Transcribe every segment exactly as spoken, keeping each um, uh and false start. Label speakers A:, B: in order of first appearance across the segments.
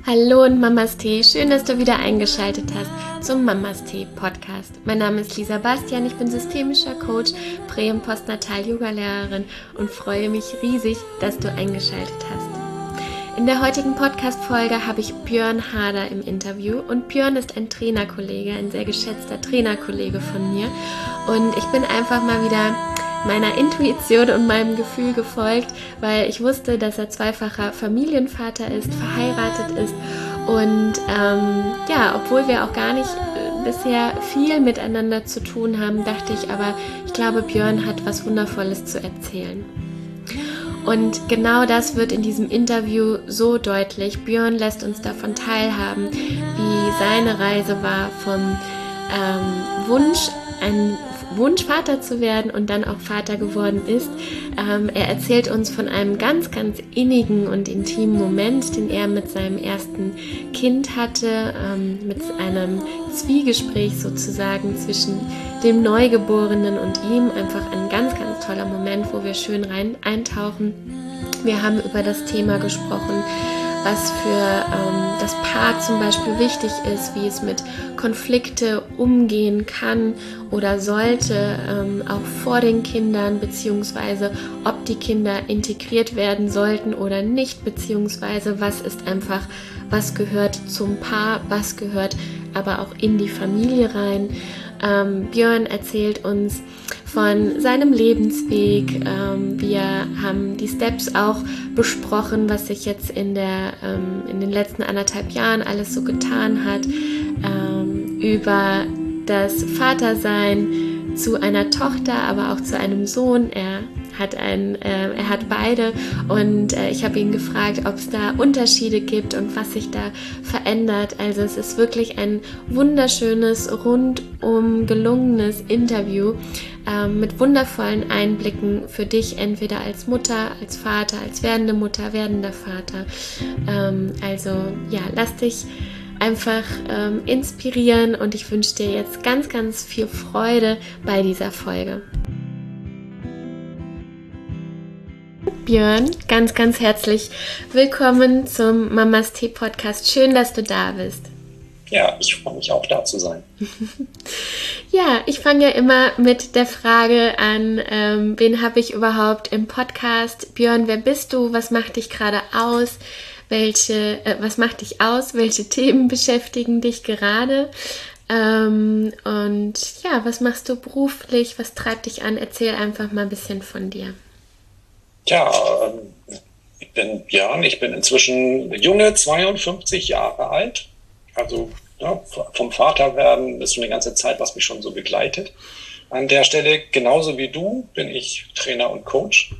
A: Hallo und Mamas Tee, schön, dass du wieder eingeschaltet hast zum Mamas Tee Podcast. Mein Name ist Lisa Bastian, ich bin systemischer Coach, Prä- und Postnatal-Yoga-Lehrerin und freue mich riesig, dass du eingeschaltet hast. In der heutigen Podcast-Folge habe ich Björn Harder im Interview und Björn ist ein Trainerkollege, ein sehr geschätzter Trainerkollege von mir und ich bin einfach mal wieder meiner Intuition und meinem Gefühl gefolgt, weil ich wusste, dass er zweifacher Familienvater ist, verheiratet ist und ähm, ja, obwohl wir auch gar nicht äh, bisher viel miteinander zu tun haben, dachte ich aber, ich glaube, Björn hat was Wundervolles zu erzählen. Und genau das wird in diesem Interview so deutlich. Björn lässt uns davon teilhaben, wie seine Reise war vom ähm, Wunsch, ein Wunsch, Vater zu werden und dann auch Vater geworden ist. Ähm, er erzählt uns von einem ganz, ganz innigen und intimen Moment, den er mit seinem ersten Kind hatte, ähm, mit einem Zwiegespräch sozusagen zwischen dem Neugeborenen und ihm. Einfach ein ganz, ganz toller Moment, wo wir schön rein eintauchen. Wir haben über das Thema gesprochen, was für ähm, das Paar zum Beispiel wichtig ist, wie es mit Konflikte umgehen kann oder sollte, ähm, auch vor den Kindern, beziehungsweise ob die Kinder integriert werden sollten oder nicht, beziehungsweise was ist einfach, was gehört zum Paar, was gehört aber auch in die Familie rein. Ähm, Björn erzählt uns von seinem Lebensweg. Ähm, wir haben die Steps auch besprochen, was sich jetzt in, der, ähm, in den letzten anderthalb Jahren alles so getan hat, ähm, über das Vatersein zu einer Tochter, aber auch zu einem Sohn. Er hat, ein, äh, er hat beide und äh, ich habe ihn gefragt, ob es da Unterschiede gibt und was sich da verändert. Also es ist wirklich ein wunderschönes, rundum gelungenes Interview äh, mit wundervollen Einblicken für dich, entweder als Mutter, als Vater, als werdende Mutter, werdender Vater. Ähm, also ja, lass dich einfach ähm, inspirieren und ich wünsche dir jetzt ganz, ganz viel Freude bei dieser Folge. Björn, ganz, ganz herzlich willkommen zum Mamas Tee Podcast. Schön, dass du da bist.
B: Ja, ich freue mich auch, da zu sein.
A: Ja, ich fange ja immer mit der Frage an, ähm, wen habe ich überhaupt im Podcast? Björn, wer bist du? Was macht dich gerade aus? Welche, äh, was macht dich aus? Welche Themen beschäftigen dich gerade? Ähm, und ja, was machst du beruflich? Was treibt dich an? Erzähl einfach mal ein bisschen von dir.
B: Ja, ich bin Björn, ich bin inzwischen junge zweiundfünfzig Jahre alt. Also ja, vom Vaterwerden ist schon eine ganze Zeit, was mich schon so begleitet. An der Stelle, genauso wie du, bin ich Trainer und Coach.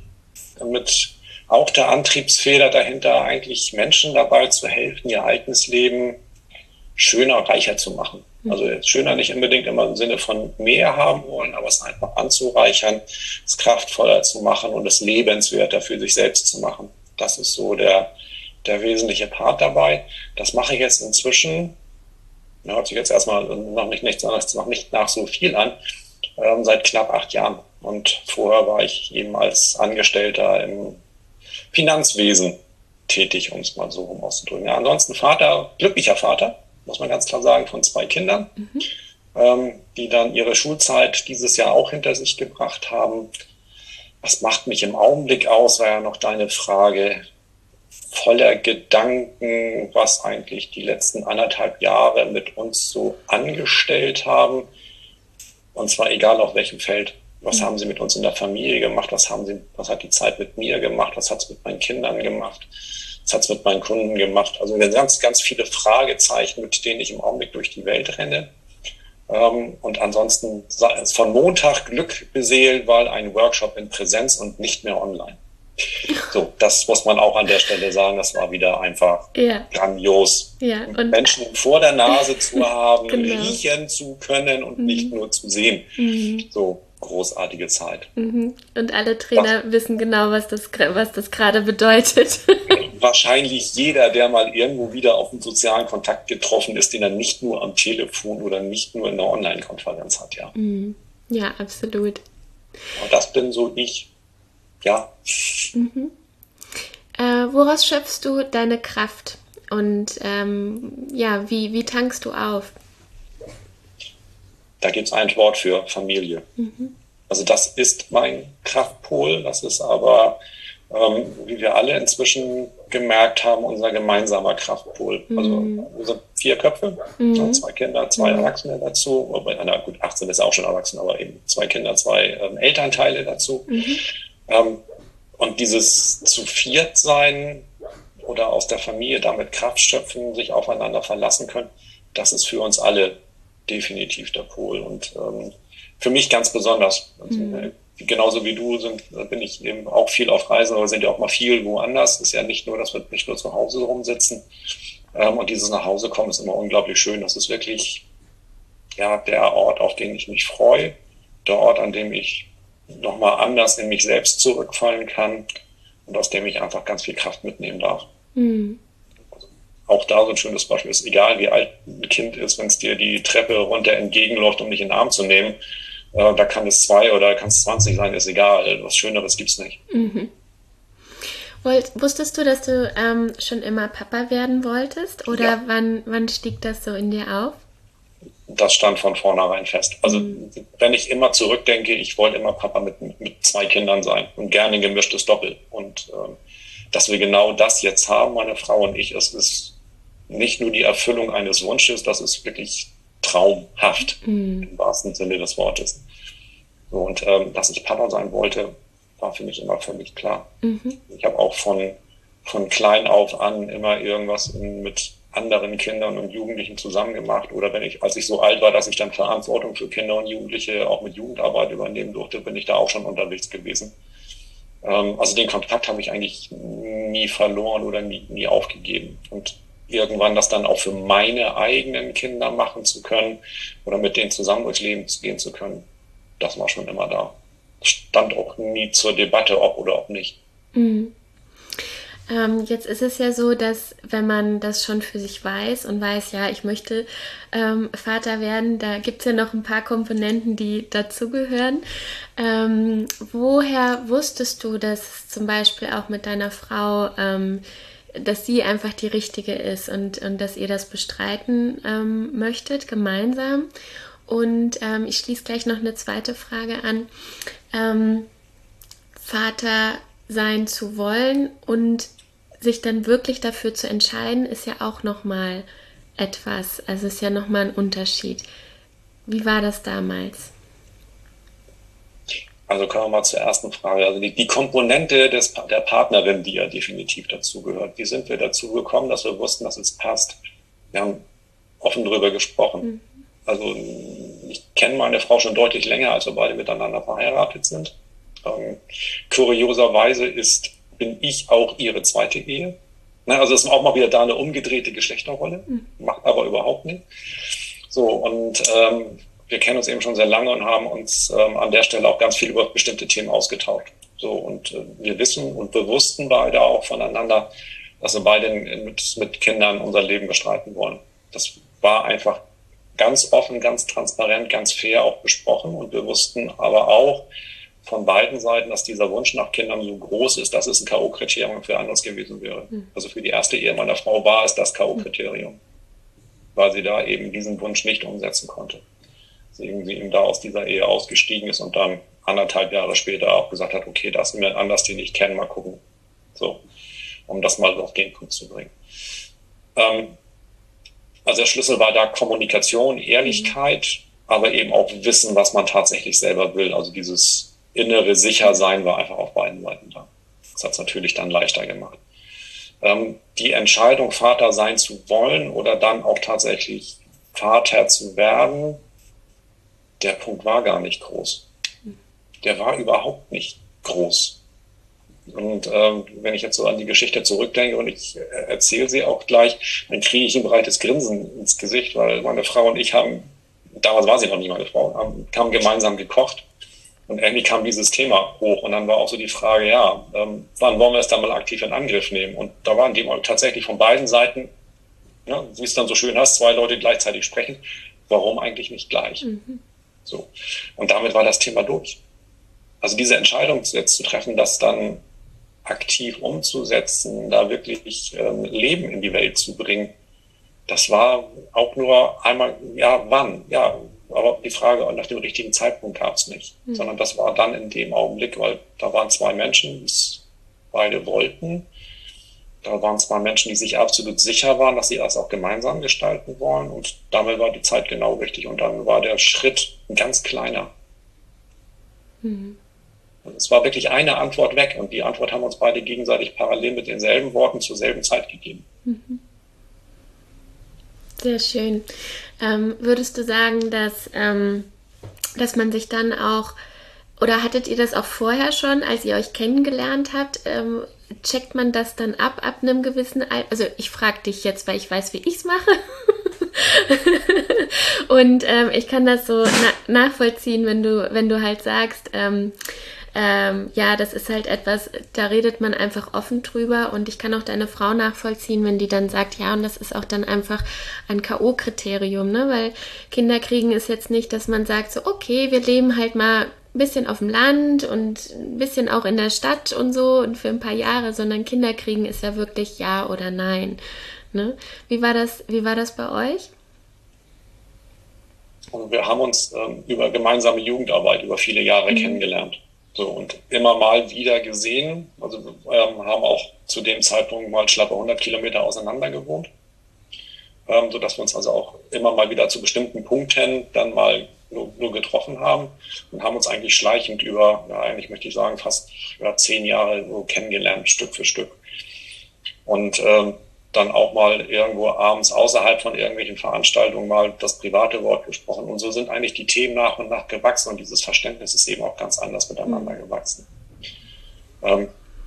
B: Mit auch der Antriebsfeder dahinter, eigentlich Menschen dabei zu helfen, ihr eigenes Leben schöner, reicher zu machen. Also schöner nicht unbedingt immer im Sinne von mehr haben wollen, aber es einfach anzureichern, es kraftvoller zu machen und es lebenswerter für sich selbst zu machen. Das ist so der, der wesentliche Part dabei. Das mache ich jetzt inzwischen, ja, hört sich jetzt erstmal noch nicht, nichts anderes, noch nicht nach so viel an, ähm, seit knapp acht Jahren. Und vorher war ich eben als Angestellter im Finanzwesen tätig, um es mal so rum auszudrücken. Ja, ansonsten Vater, glücklicher Vater, muss man ganz klar sagen, von zwei Kindern, mhm. ähm, die dann ihre Schulzeit dieses Jahr auch hinter sich gebracht haben. Was macht mich im Augenblick aus, war ja noch deine Frage, voller Gedanken, was eigentlich die letzten anderthalb Jahre mit uns so angestellt haben. Und zwar egal auf welchem Feld. Was mhm. haben sie mit uns in der Familie gemacht? Was haben sie, was hat die Zeit mit mir gemacht? Was hat es mit meinen Kindern gemacht? Was hat es mit meinen Kunden gemacht? Also ganz, ganz viele Fragezeichen, mit denen ich im Augenblick durch die Welt renne. Ähm, und ansonsten von Montag Glück beseelt, weil ein Workshop in Präsenz und nicht mehr online. So, das muss man auch an der Stelle sagen. Das war wieder einfach ja. grandios.
A: Ja, und
B: Menschen vor der Nase zu haben,
A: genau.
B: riechen zu können und mhm. nicht nur zu sehen. Mhm. So. Großartige Zeit.
A: Mhm. Und alle Trainer das, wissen genau, was das, was das gerade bedeutet.
B: Wahrscheinlich jeder, der mal irgendwo wieder auf einen sozialen Kontakt getroffen ist, den er nicht nur am Telefon oder nicht nur in einer Online-Konferenz hat, ja.
A: Mhm. Ja, absolut.
B: Und das bin so ich, ja.
A: Mhm. Äh, woraus schöpfst du deine Kraft? Und ähm, ja, wie, wie tankst du auf?
B: Da gibt es ein Wort für: Familie. Mhm. Also das ist mein Kraftpol, das ist aber, ähm, wie wir alle inzwischen gemerkt haben, unser gemeinsamer Kraftpol. Mhm. Also wir sind vier Köpfe, mhm. ne, zwei Kinder, zwei mhm. Erwachsene dazu. Na gut, achtzehn ist auch schon erwachsen, aber eben zwei Kinder, zwei ähm, Elternteile dazu. Mhm. Ähm, und dieses zu viert sein oder aus der Familie damit Kraft schöpfen, sich aufeinander verlassen können, das ist für uns alle definitiv der Pol. Und ähm, für mich ganz besonders. Also, mhm. Genauso wie du sind, bin ich eben auch viel auf Reisen, aber sind ja auch mal viel woanders. Es ist ja nicht nur, dass wir nicht nur zu Hause rumsitzen. Ähm, und dieses nach Hause kommen ist immer unglaublich schön. Das ist wirklich ja der Ort, auf den ich mich freue. Der Ort, an dem ich nochmal anders in mich selbst zurückfallen kann und aus dem ich einfach ganz viel Kraft mitnehmen darf. Mhm. Also, auch da so ein schönes Beispiel ist, egal wie alt ein Kind ist, wenn es dir die Treppe runter entgegenläuft, um dich in den Arm zu nehmen, äh, da kann es zwei oder kann es zwanzig sein, ist egal. Was Schöneres gibt's nicht.
A: Mhm. Wollt, wusstest du, dass du ähm, schon immer Papa werden wolltest? Oder ja. wann, wann stieg das so in dir auf?
B: Das stand von vornherein fest. Also mhm. wenn ich immer zurückdenke, ich wollte immer Papa mit, mit zwei Kindern sein und gerne ein gemischtes Doppel. Und ähm, dass wir genau das jetzt haben, meine Frau und ich, es ist nicht nur die Erfüllung eines Wunsches, das ist wirklich traumhaft, mhm. im wahrsten Sinne des Wortes. So, und ähm, dass ich Papa sein wollte, war für mich immer völlig klar. Mhm. Ich habe auch von, von klein auf an immer irgendwas in, mit anderen Kindern und Jugendlichen zusammen gemacht. Oder wenn ich, als ich so alt war, dass ich dann Verantwortung für Kinder und Jugendliche auch mit Jugendarbeit übernehmen durfte, bin ich da auch schon unterwegs gewesen. Ähm, also den Kontakt habe ich eigentlich nie verloren oder nie, nie aufgegeben. Und irgendwann das dann auch für meine eigenen Kinder machen zu können oder mit denen zusammen durchs Leben gehen zu können, das war schon immer da. Stand auch nie zur Debatte, ob oder ob nicht.
A: Mhm. Ähm, jetzt ist es ja so, dass wenn man das schon für sich weiß und weiß, ja, ich möchte ähm, Vater werden, da gibt es ja noch ein paar Komponenten, die dazugehören. Ähm, woher wusstest du, dass zum Beispiel auch mit deiner Frau, ähm, dass sie einfach die richtige ist und, und dass ihr das bestreiten ähm, möchtet, gemeinsam? Und ähm, ich schließe gleich noch eine zweite Frage an. Ähm, Vater sein zu wollen und sich dann wirklich dafür zu entscheiden, ist ja auch nochmal etwas, also ist ja nochmal ein Unterschied. Wie war das damals?
B: Also kommen wir mal zur ersten Frage. Also die, die Komponente des, der Partnerin, die ja definitiv dazu gehört. Wie sind wir dazu gekommen, dass wir wussten, dass es passt? Wir haben offen drüber gesprochen. Mhm. Also ich kenne meine Frau schon deutlich länger, als wir beide miteinander verheiratet sind. Ähm, kurioserweise ist, bin ich auch ihre zweite Ehe. Ne, also es ist auch mal wieder da eine umgedrehte Geschlechterrolle, mhm. macht aber überhaupt nicht. So, und ähm, wir kennen uns eben schon sehr lange und haben uns ähm, an der Stelle auch ganz viel über bestimmte Themen ausgetauscht. So, und äh, wir wissen und wir wussten beide auch voneinander, dass wir beide mit, mit Kindern unser Leben bestreiten wollen. Das war einfach ganz offen, ganz transparent, ganz fair auch besprochen. Und wir wussten aber auch von beiden Seiten, dass dieser Wunsch nach Kindern so groß ist, dass es ein K O-Kriterium für anderes gewesen wäre. Mhm. Also für die erste Ehe meiner Frau war es das K O-Kriterium, weil sie da eben diesen Wunsch nicht umsetzen konnte. Deswegen sie eben da aus dieser Ehe ausgestiegen ist und dann anderthalb Jahre später auch gesagt hat, okay, das ist mir ein Anlass, den ich kenne, mal gucken. So, um das mal auf den Punkt zu bringen. Ähm, also der Schlüssel war da Kommunikation, Ehrlichkeit, mhm. aber eben auch Wissen, was man tatsächlich selber will. Also dieses innere Sichersein war einfach auf beiden Seiten da. Das hat es natürlich dann leichter gemacht. Ähm, die Entscheidung, Vater sein zu wollen oder dann auch tatsächlich Vater zu werden, der Punkt war gar nicht groß. Der war überhaupt nicht groß. Und ähm, wenn ich jetzt so an die Geschichte zurückdenke und ich äh, erzähle sie auch gleich, dann kriege ich ein breites Grinsen ins Gesicht, weil meine Frau und ich haben, damals war sie noch nicht meine Frau, haben, haben gemeinsam gekocht. Und irgendwie kam dieses Thema hoch und dann war auch so die Frage, ja, ähm, wann wollen wir es dann mal aktiv in Angriff nehmen? Und da waren die tatsächlich von beiden Seiten, ja, wie es dann so schön hast, zwei Leute gleichzeitig sprechen, warum eigentlich nicht gleich? Mhm. So. Und damit war das Thema durch. Also diese Entscheidung jetzt zu treffen, dass dann aktiv umzusetzen, da wirklich ähm, Leben in die Welt zu bringen, das war auch nur einmal, ja, wann? Ja, aber die Frage nach dem richtigen Zeitpunkt gab es nicht, mhm. sondern das war dann in dem Augenblick, weil da waren zwei Menschen, die es beide wollten. Da waren zwei Menschen, die sich absolut sicher waren, dass sie das auch gemeinsam gestalten wollen. Und damit war die Zeit genau richtig. Und dann war der Schritt ein ganz kleiner. Mhm. Es war wirklich eine Antwort weg. Und die Antwort haben uns beide gegenseitig parallel mit denselben Worten zur selben Zeit gegeben.
A: Mhm. Sehr schön. Ähm, würdest du sagen, dass, ähm, dass man sich dann auch, oder hattet ihr das auch vorher schon, als ihr euch kennengelernt habt, ähm, checkt man das dann ab, ab einem gewissen Alter? Also ich frage dich jetzt, weil ich weiß, wie ich es mache. Und ähm, ich kann das so na- nachvollziehen, wenn du, wenn du halt sagst, ähm, Ähm, ja, das ist halt etwas, da redet man einfach offen drüber und ich kann auch deine Frau nachvollziehen, wenn die dann sagt, ja, und das ist auch dann einfach ein K O-Kriterium, ne, weil Kinder kriegen ist jetzt nicht, dass man sagt so, okay, wir leben halt mal ein bisschen auf dem Land und ein bisschen auch in der Stadt und so und für ein paar Jahre, sondern Kinder kriegen ist ja wirklich ja oder nein, ne? Wie war das, wie war das bei euch?
B: Und wir haben uns ähm, über gemeinsame Jugendarbeit über viele Jahre mhm. kennengelernt. So, und immer mal wieder gesehen, also ähm, haben auch zu dem Zeitpunkt mal schlappe hundert Kilometer auseinander gewohnt, ähm, sodass wir uns also auch immer mal wieder zu bestimmten Punkten dann mal nur, nur getroffen haben und haben uns eigentlich schleichend über, ja, eigentlich möchte ich sagen, fast ja, zehn Jahre so kennengelernt, Stück für Stück. Und ähm, dann auch mal irgendwo abends außerhalb von irgendwelchen Veranstaltungen mal das private Wort gesprochen. Und so sind eigentlich die Themen nach und nach gewachsen und dieses Verständnis ist eben auch ganz anders miteinander gewachsen. Ähm,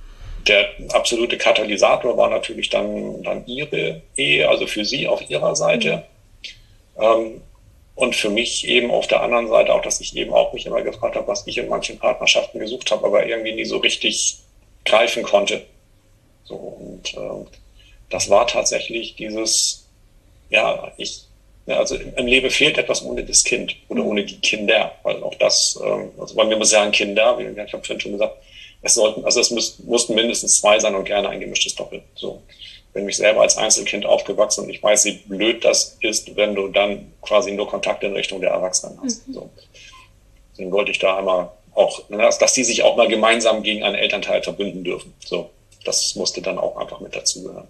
B: der absolute Katalysator war natürlich dann, dann ihre Ehe, also für sie auf ihrer Seite. Mhm. Ähm, und für mich eben auf der anderen Seite auch, dass ich eben auch mich immer gefragt habe, was ich in manchen Partnerschaften gesucht habe, aber irgendwie nie so richtig greifen konnte. So, und ähm, das war tatsächlich dieses, ja, ich, ja, also im Leben fehlt etwas ohne das Kind oder ohne die Kinder, weil auch das, ähm, also bei mir muss ja ein Kinder, wie ich habe vorhin schon gesagt, es sollten, also es müß, mussten mindestens zwei sein und gerne ein gemischtes Doppel. So, bin mich selber als Einzelkind aufgewachsen und ich weiß, wie blöd das ist, wenn du dann quasi nur Kontakt in Richtung der Erwachsenen hast. Mhm. So, deswegen wollte ich da einmal auch, dass, dass die sich auch mal gemeinsam gegen einen Elternteil verbünden dürfen. So. Das musste dann auch einfach mit dazugehören.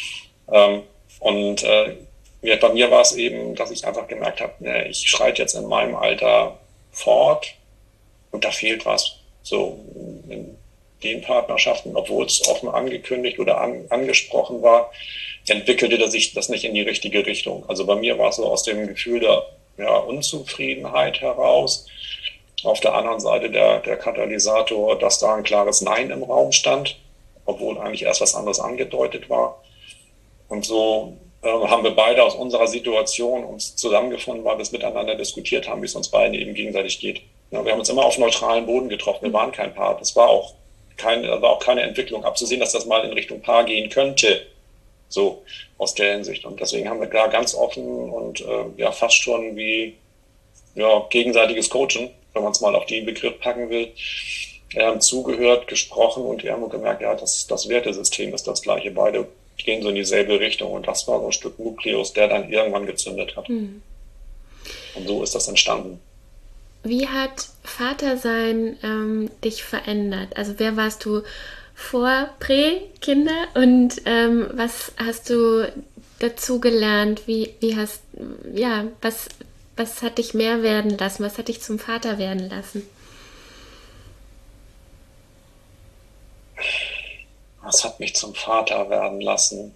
B: Ähm, und äh, ja, bei mir war es eben, dass ich einfach gemerkt habe, ne, ich schreite jetzt in meinem Alter fort und da fehlt was. So in den Partnerschaften, obwohl es offen angekündigt oder an, angesprochen war, entwickelte sich das nicht in die richtige Richtung. Also bei mir war es so aus dem Gefühl der ja, Unzufriedenheit heraus. Auf der anderen Seite der, der Katalysator, dass da ein klares Nein im Raum stand, obwohl eigentlich erst was anderes angedeutet war. Und so äh, haben wir beide aus unserer Situation uns zusammengefunden, weil wir es miteinander diskutiert haben, wie es uns beiden eben gegenseitig geht. Ja, wir haben uns immer auf neutralen Boden getroffen, wir waren kein Paar. Das war auch, kein, war auch keine Entwicklung abzusehen, dass das mal in Richtung Paar gehen könnte, so aus der Hinsicht. Und deswegen haben wir da ganz offen und äh, ja fast schon wie ja, gegenseitiges Coachen, wenn man es mal auf den Begriff packen will, Ähm, zugehört, gesprochen und wir haben gemerkt, ja, das, das Wertesystem ist das gleiche. Beide gehen so in dieselbe Richtung und das war so ein Stück Nukleus, der dann irgendwann gezündet hat. Mhm. Und so ist das entstanden.
A: Wie hat Vatersein ähm, dich verändert? Also wer warst du vor Prä-Kinder und ähm, was hast du dazu gelernt? Wie, wie hast, ja, was, was hat dich mehr werden lassen? Was hat dich zum Vater werden lassen?
B: Was hat mich zum Vater werden lassen?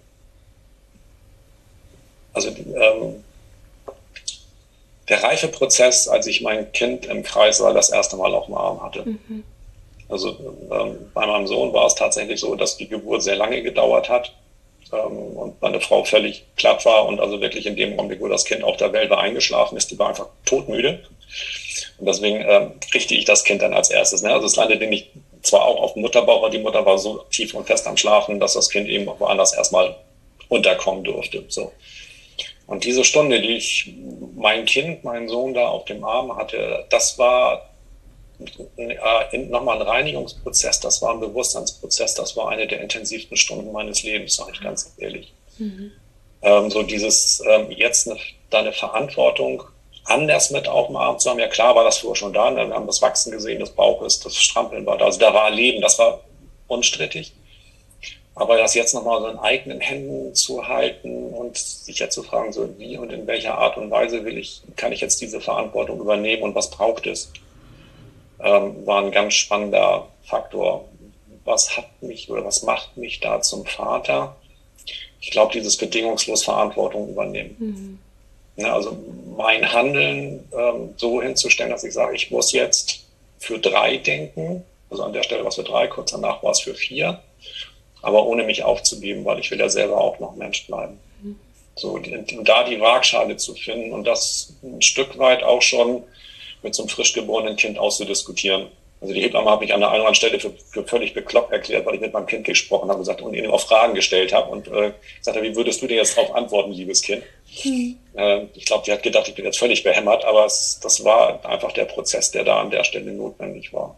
B: Also ähm, der Reifeprozess, als ich mein Kind im Kreissaal das erste Mal auf dem Arm hatte. Mhm. Also ähm, bei meinem Sohn war es tatsächlich so, dass die Geburt sehr lange gedauert hat ähm, und meine Frau völlig platt war und also wirklich in dem Augenblick, wo das Kind auf der Welt war, eingeschlafen ist, die war einfach todmüde. Und deswegen ähm, kriegte ich das Kind dann als erstes. Ne? Also es landete nicht zwar auch auf dem Mutterbauch, aber die Mutter war so tief und fest am Schlafen, dass das Kind eben woanders erstmal unterkommen durfte. So. Und diese Stunde, die ich mein Kind, meinen Sohn da auf dem Arm hatte, das war äh, nochmal ein Reinigungsprozess, das war ein Bewusstseinsprozess, das war eine der intensivsten Stunden meines Lebens, sage ich ganz ehrlich. Mhm. Ähm, so dieses ähm, jetzt eine, deine Verantwortung anders mit auf dem Arm zu haben. Ja klar war das vorher schon da, ne? Wir haben das Wachsen gesehen des Bauches, das Strampeln war da, also da war Leben, das war unstrittig. Aber das jetzt nochmal so in eigenen Händen zu halten und sich jetzt zu fragen, so wie und in welcher Art und Weise will ich, kann ich jetzt diese Verantwortung übernehmen und was braucht es, ähm, war ein ganz spannender Faktor. Was hat mich oder was macht mich da zum Vater? Ich glaube, dieses bedingungslos Verantwortung übernehmen. Mhm. Ja, also mein Handeln ähm, so hinzustellen, dass ich sage, ich muss jetzt für drei denken, also an der Stelle war es für drei, kurz danach war es für vier, aber ohne mich aufzugeben, weil ich will ja selber auch noch Mensch bleiben. Mhm. So, und da die Waagschale zu finden und das ein Stück weit auch schon mit so einem frisch geborenen Kind auszudiskutieren. Also die Hebamme hat mich an der einen oder anderen Stelle für, für völlig bekloppt erklärt, weil ich mit meinem Kind gesprochen habe gesagt, und ihnen auch Fragen gestellt habe und äh, gesagt habe, wie würdest du denn jetzt darauf antworten, liebes Kind? Mhm. Äh, ich glaube, die hat gedacht, ich bin jetzt völlig behämmert, aber es, das war einfach der Prozess, der da an der Stelle notwendig war.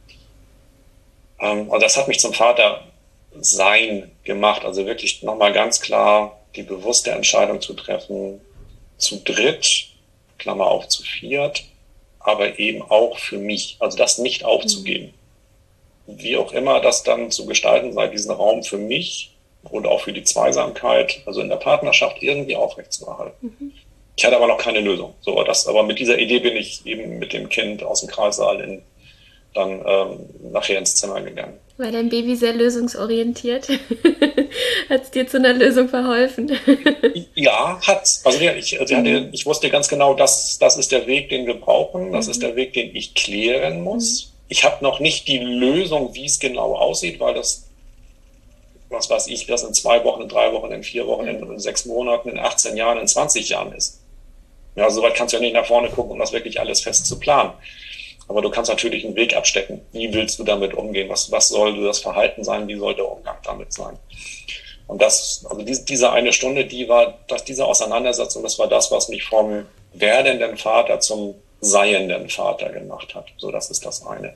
B: Ähm, und das hat mich zum Vater sein gemacht, also wirklich nochmal ganz klar die bewusste Entscheidung zu treffen, zu dritt, Klammer auf, zu viert, aber eben auch für mich, also das nicht aufzugeben. Mhm. Wie auch immer das dann zu gestalten sei, diesen Raum für mich und auch für die Zweisamkeit, also in der Partnerschaft irgendwie aufrechtzuerhalten. Mhm. Ich hatte aber noch keine Lösung. So, das, aber mit dieser Idee bin ich eben mit dem Kind aus dem Kreissaal in, dann ähm, nachher ins Zimmer gegangen.
A: War dein Baby sehr lösungsorientiert? Hat es dir zu einer Lösung verholfen?
B: Ja, hat's. Also ich, also mhm. ich wusste ganz genau, das, das ist der Weg, den wir brauchen. Das mhm. ist der Weg, den ich klären muss. Mhm. Ich habe noch nicht die Lösung, wie es genau aussieht, weil das, was weiß ich, das in zwei Wochen, in drei Wochen, in vier Wochen, in, in sechs Monaten, in achtzehn Jahren, in zwanzig Jahren ist. Ja, soweit kannst du ja nicht nach vorne gucken, um das wirklich alles fest zu planen. Aber du kannst natürlich einen Weg abstecken. Wie willst du damit umgehen? Was, was soll das Verhalten sein? Wie soll der Umgang damit sein? Und das, also diese, diese eine Stunde, die war, das, diese Auseinandersetzung, das war das, was mich vom werdenden Vater zum seienden Vater gemacht hat. So, das ist das eine.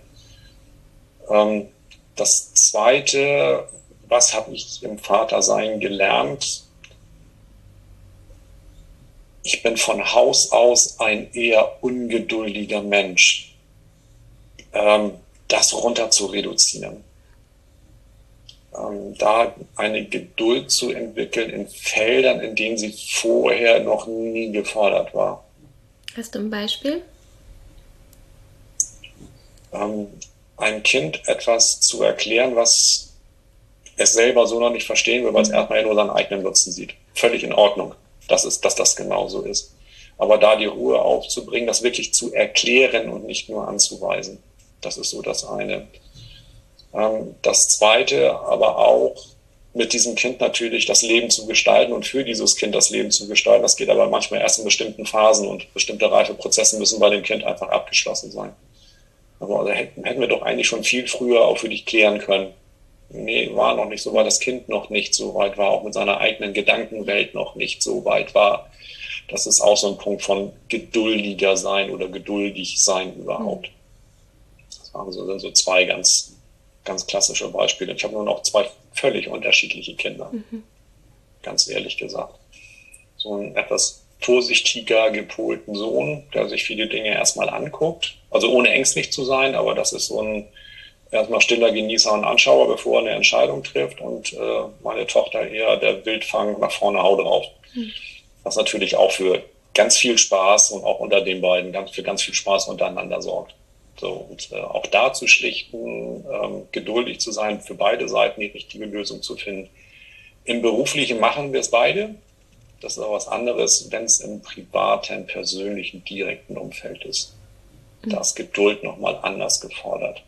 B: Ähm, das zweite, was habe ich im Vatersein gelernt? Ich bin von Haus aus ein eher ungeduldiger Mensch. Ähm, das runter zu reduzieren. Ähm, da eine Geduld zu entwickeln in Feldern, in denen sie vorher noch nie gefordert war.
A: Hast du ein Beispiel?
B: Ähm, einem Kind etwas zu erklären, was es selber so noch nicht verstehen will, weil es mhm. erstmal ja nur seinen eigenen Nutzen sieht. Völlig in Ordnung, dass, es, dass das genauso ist. Aber da die Ruhe aufzubringen, das wirklich zu erklären und nicht nur anzuweisen. Das ist so das eine. Ähm, das zweite, aber auch mit diesem Kind natürlich das Leben zu gestalten und für dieses Kind das Leben zu gestalten. Das geht aber manchmal erst in bestimmten Phasen und bestimmte Reifeprozesse müssen bei dem Kind einfach abgeschlossen sein. Aber also hätten, hätten wir doch eigentlich schon viel früher auch für dich klären können. Nee, war noch nicht so weit, das Kind noch nicht so weit war, auch mit seiner eigenen Gedankenwelt noch nicht so weit war. Das ist auch so ein Punkt von geduldiger sein oder geduldig sein überhaupt. Das waren so, sind so zwei ganz, ganz klassische Beispiele. Ich habe nur noch zwei völlig unterschiedliche Kinder, mhm. ganz ehrlich gesagt. So einen etwas vorsichtiger gepolten Sohn, der sich viele Dinge erstmal anguckt, also ohne ängstlich zu sein, aber das ist so ein erstmal stiller Genießer und Anschauer, bevor er eine Entscheidung trifft, und äh, meine Tochter eher der Wildfang, nach vorne, hau drauf. Mhm. Was natürlich auch für ganz viel Spaß und auch unter den beiden ganz, für ganz viel Spaß untereinander sorgt. So, und äh, auch da zu schlichten, ähm, geduldig zu sein, für beide Seiten die richtige Lösung zu finden. Im Beruflichen machen wir es beide. Das ist aber was anderes, wenn es im privaten, persönlichen, direkten Umfeld ist. Mhm. Da ist Geduld nochmal anders gefordert.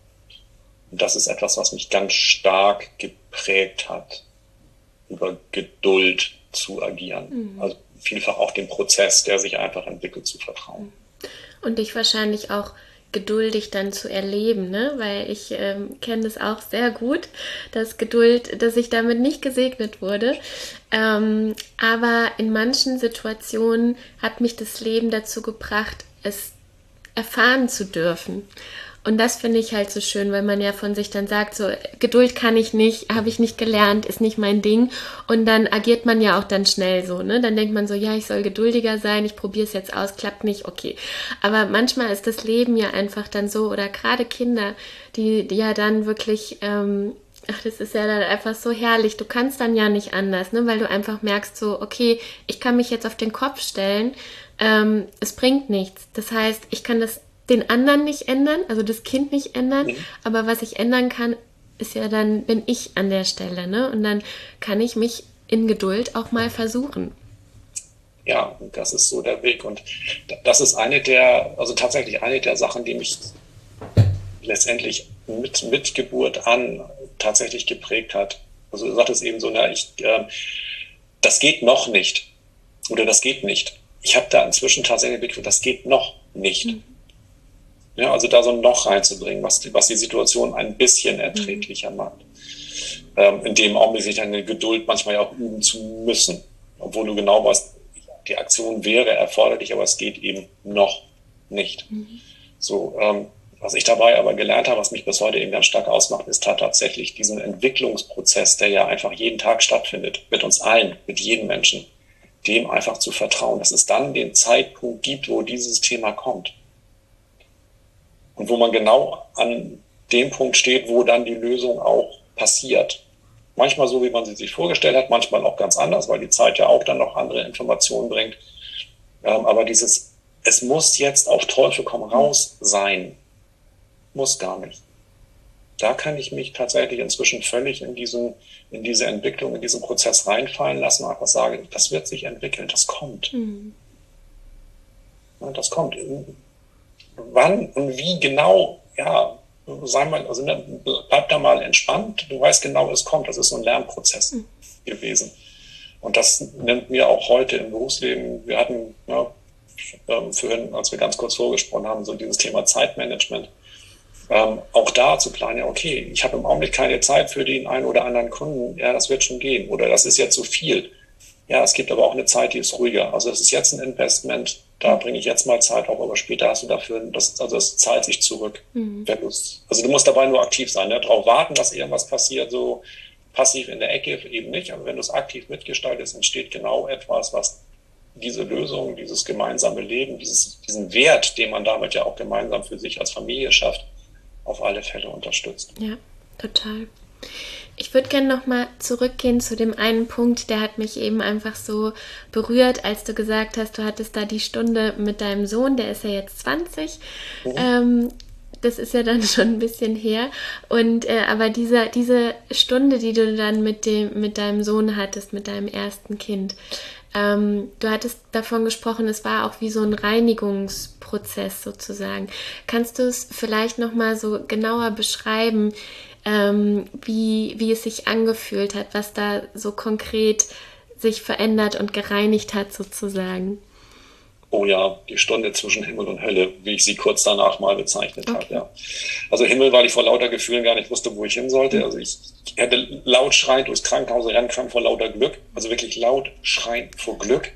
B: Und das ist etwas, was mich ganz stark geprägt hat, über Geduld zu agieren. Mhm. Also vielfach auch dem Prozess, der sich einfach entwickelt, zu vertrauen.
A: Und dich wahrscheinlich auch geduldig dann zu erleben, ne? Weil ich ähm, kenne das auch sehr gut, dass Geduld, dass ich damit nicht gesegnet wurde. Ähm, aber in manchen Situationen hat mich das Leben dazu gebracht, es erfahren zu dürfen. Und das finde ich halt so schön, weil man ja von sich dann sagt, so Geduld kann ich nicht, habe ich nicht gelernt, ist nicht mein Ding. Und dann agiert man ja auch dann schnell so, ne? Dann denkt man so, ja, ich soll geduldiger sein, ich probiere es jetzt aus, klappt nicht, okay. Aber manchmal ist das Leben ja einfach dann so, oder gerade Kinder, die, die ja dann wirklich... Ähm, Ach, das ist ja dann einfach so herrlich. Du kannst dann ja nicht anders, ne? Weil du einfach merkst so, okay, ich kann mich jetzt auf den Kopf stellen, ähm, es bringt nichts. Das heißt, ich kann das den anderen nicht ändern, also das Kind nicht ändern, mhm. aber was ich ändern kann, ist ja dann, bin ich an der Stelle, ne? Und dann kann ich mich in Geduld auch mal versuchen.
B: Ja, das ist so der Weg. Und das ist eine der, also tatsächlich eine der Sachen, die mich letztendlich mit, mit Geburt an tatsächlich geprägt hat. Also du sagtest eben so, na, ich, äh, das geht noch nicht. Oder das geht nicht. Ich habe da inzwischen tatsächlich begriffen, das geht noch nicht. Mhm. Ja, also da so ein Noch reinzubringen, was die, was die Situation ein bisschen erträglicher mhm. macht. Ähm, in dem Augenblick sich eine Geduld manchmal ja auch üben zu müssen. Obwohl du genau weißt, die Aktion wäre erforderlich, aber es geht eben noch nicht. Mhm. So, ähm, was ich dabei aber gelernt habe, was mich bis heute eben ganz stark ausmacht, ist tatsächlich diesen Entwicklungsprozess, der ja einfach jeden Tag stattfindet, mit uns allen, mit jedem Menschen, dem einfach zu vertrauen, dass es dann den Zeitpunkt gibt, wo dieses Thema kommt. Und wo man genau an dem Punkt steht, wo dann die Lösung auch passiert. Manchmal so, wie man sie sich vorgestellt hat, manchmal auch ganz anders, weil die Zeit ja auch dann noch andere Informationen bringt. Ähm, aber dieses, es muss jetzt auf Teufel komm raus sein, muss gar nicht. Da kann ich mich tatsächlich inzwischen völlig in diesen, in diese Entwicklung, in diesen Prozess reinfallen lassen und einfach sagen, das wird sich entwickeln, das kommt. Mhm. Ja, das kommt. Wann und wie genau, ja, sei mal, also bleib da mal entspannt, du weißt genau, es kommt, das ist so ein Lernprozess mhm. gewesen. Und das nimmt mir auch heute im Berufsleben, wir hatten, ja, vorhin, als wir ganz kurz vorgesprochen haben, so dieses Thema Zeitmanagement, Ähm, auch da zu planen, ja, okay, ich habe im Augenblick keine Zeit für den einen oder anderen Kunden, ja, das wird schon gehen. Oder das ist jetzt zu viel. Ja, es gibt aber auch eine Zeit, die ist ruhiger. Also es ist jetzt ein Investment, da bringe ich jetzt mal Zeit auf, aber später hast du dafür, das, also es zahlt sich zurück. Mhm. Wenn also du musst dabei nur aktiv sein, ne? Darauf warten, dass irgendwas passiert, so passiv in der Ecke eben nicht. Aber wenn du es aktiv mitgestaltest, entsteht genau etwas, was diese Lösung, dieses gemeinsame Leben, dieses, diesen Wert, den man damit ja auch gemeinsam für sich als Familie schafft, auf alle Fälle unterstützt.
A: Ja, total. Ich würde gerne nochmal zurückgehen zu dem einen Punkt, der hat mich eben einfach so berührt, als du gesagt hast, du hattest da die Stunde mit deinem Sohn, der ist ja jetzt zwanzig. Mhm. Ähm, das ist ja dann schon ein bisschen her. Und äh, aber diese, diese Stunde, die du dann mit dem, mit deinem Sohn hattest, mit deinem ersten Kind, Ähm, du hattest davon gesprochen, es war auch wie so ein Reinigungsprozess sozusagen. Kannst du es vielleicht nochmal so genauer beschreiben, ähm, wie, wie es sich angefühlt hat, was da so konkret sich verändert und gereinigt hat sozusagen?
B: Oh ja, die Stunde zwischen Himmel und Hölle, wie ich sie kurz danach mal bezeichnet okay. habe. Ja. Also Himmel, weil ich vor lauter Gefühlen gar nicht wusste, wo ich hin sollte. Also ich hätte laut schreiend durchs Krankenhaus rennen können vor lauter Glück. Also wirklich laut schreien vor Glück.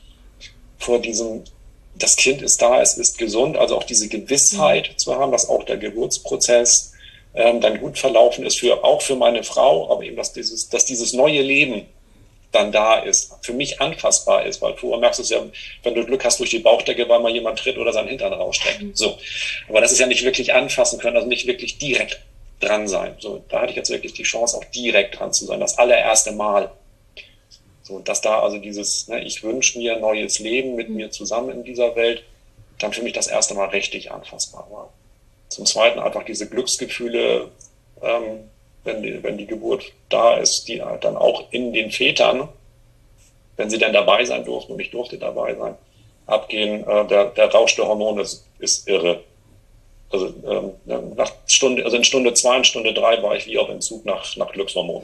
B: Vor diesem, das Kind ist da, es ist gesund. Also auch diese Gewissheit mhm. zu haben, dass auch der Geburtsprozess ähm, dann gut verlaufen ist, für, auch für meine Frau, aber eben, dass dieses, dass dieses neue Leben dann da ist, für mich anfassbar ist, weil vorher merkst du es ja, wenn du Glück hast durch die Bauchdecke, weil mal jemand tritt oder seinen Hintern rausstreckt. So. Aber das ist ja nicht wirklich anfassen können, also nicht wirklich direkt dran sein. So, da hatte ich jetzt wirklich die Chance, auch direkt dran zu sein, das allererste Mal. So, dass da also dieses, ne, ich wünsche mir ein neues Leben mit mir zusammen in dieser Welt, dann für mich das erste Mal richtig anfassbar war. Zum Zweiten einfach diese Glücksgefühle, ähm, wenn die, wenn die Geburt da ist, die dann auch in den Vätern, wenn sie denn dabei sein durften, und ich durfte dabei sein, abgehen, äh, der, der Rausch der Hormone ist, ist irre. Also, ähm, nach Stunde, also in Stunde zwei und Stunde drei war ich wie auf Entzug nach, nach Glückshormonen.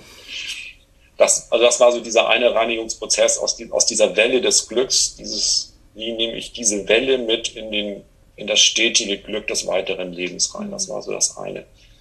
B: Das, also das war so dieser eine Reinigungsprozess aus, die, aus dieser Welle des Glücks, dieses, wie nehme ich diese Welle mit in den, in das stetige Glück des weiteren Lebens rein. Das war so das eine.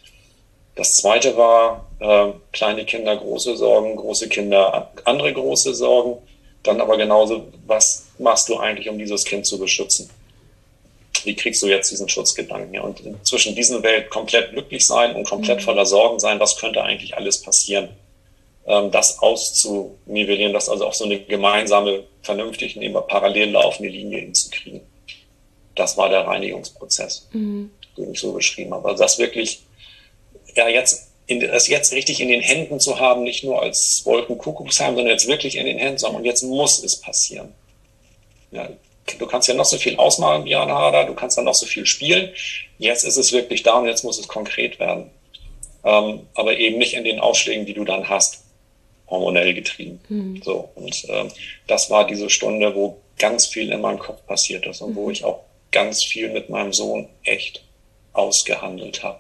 B: Das zweite war, äh, kleine Kinder, große Sorgen, große Kinder, andere große Sorgen. Dann aber genauso, was machst du eigentlich, um dieses Kind zu beschützen? wie kriegst du jetzt diesen Schutzgedanken her? Und zwischen diesen Welt komplett glücklich sein und komplett voller Sorgen sein, was könnte eigentlich alles passieren? Ähm, das auszunivellieren, das also auf so eine gemeinsame, vernünftig neben parallel laufende Linie hinzukriegen. Das war der Reinigungsprozess, mhm. den ich so beschrieben habe. Also das wirklich, ja, jetzt, in, das jetzt richtig in den Händen zu haben, nicht nur als Wolkenkuckucksheim, sondern jetzt wirklich in den Händen zu haben. Und jetzt muss es passieren. Ja, du kannst ja noch so viel ausmalen, Björn Harder, du kannst ja noch so viel spielen. Jetzt ist es wirklich da und jetzt muss es konkret werden. Ähm, aber eben nicht in den Ausschlägen, die du dann hast, hormonell getrieben. Mhm. So, und ähm, das war diese Stunde, wo ganz viel in meinem Kopf passiert ist und mhm. wo ich auch ganz viel mit meinem Sohn echt ausgehandelt habe.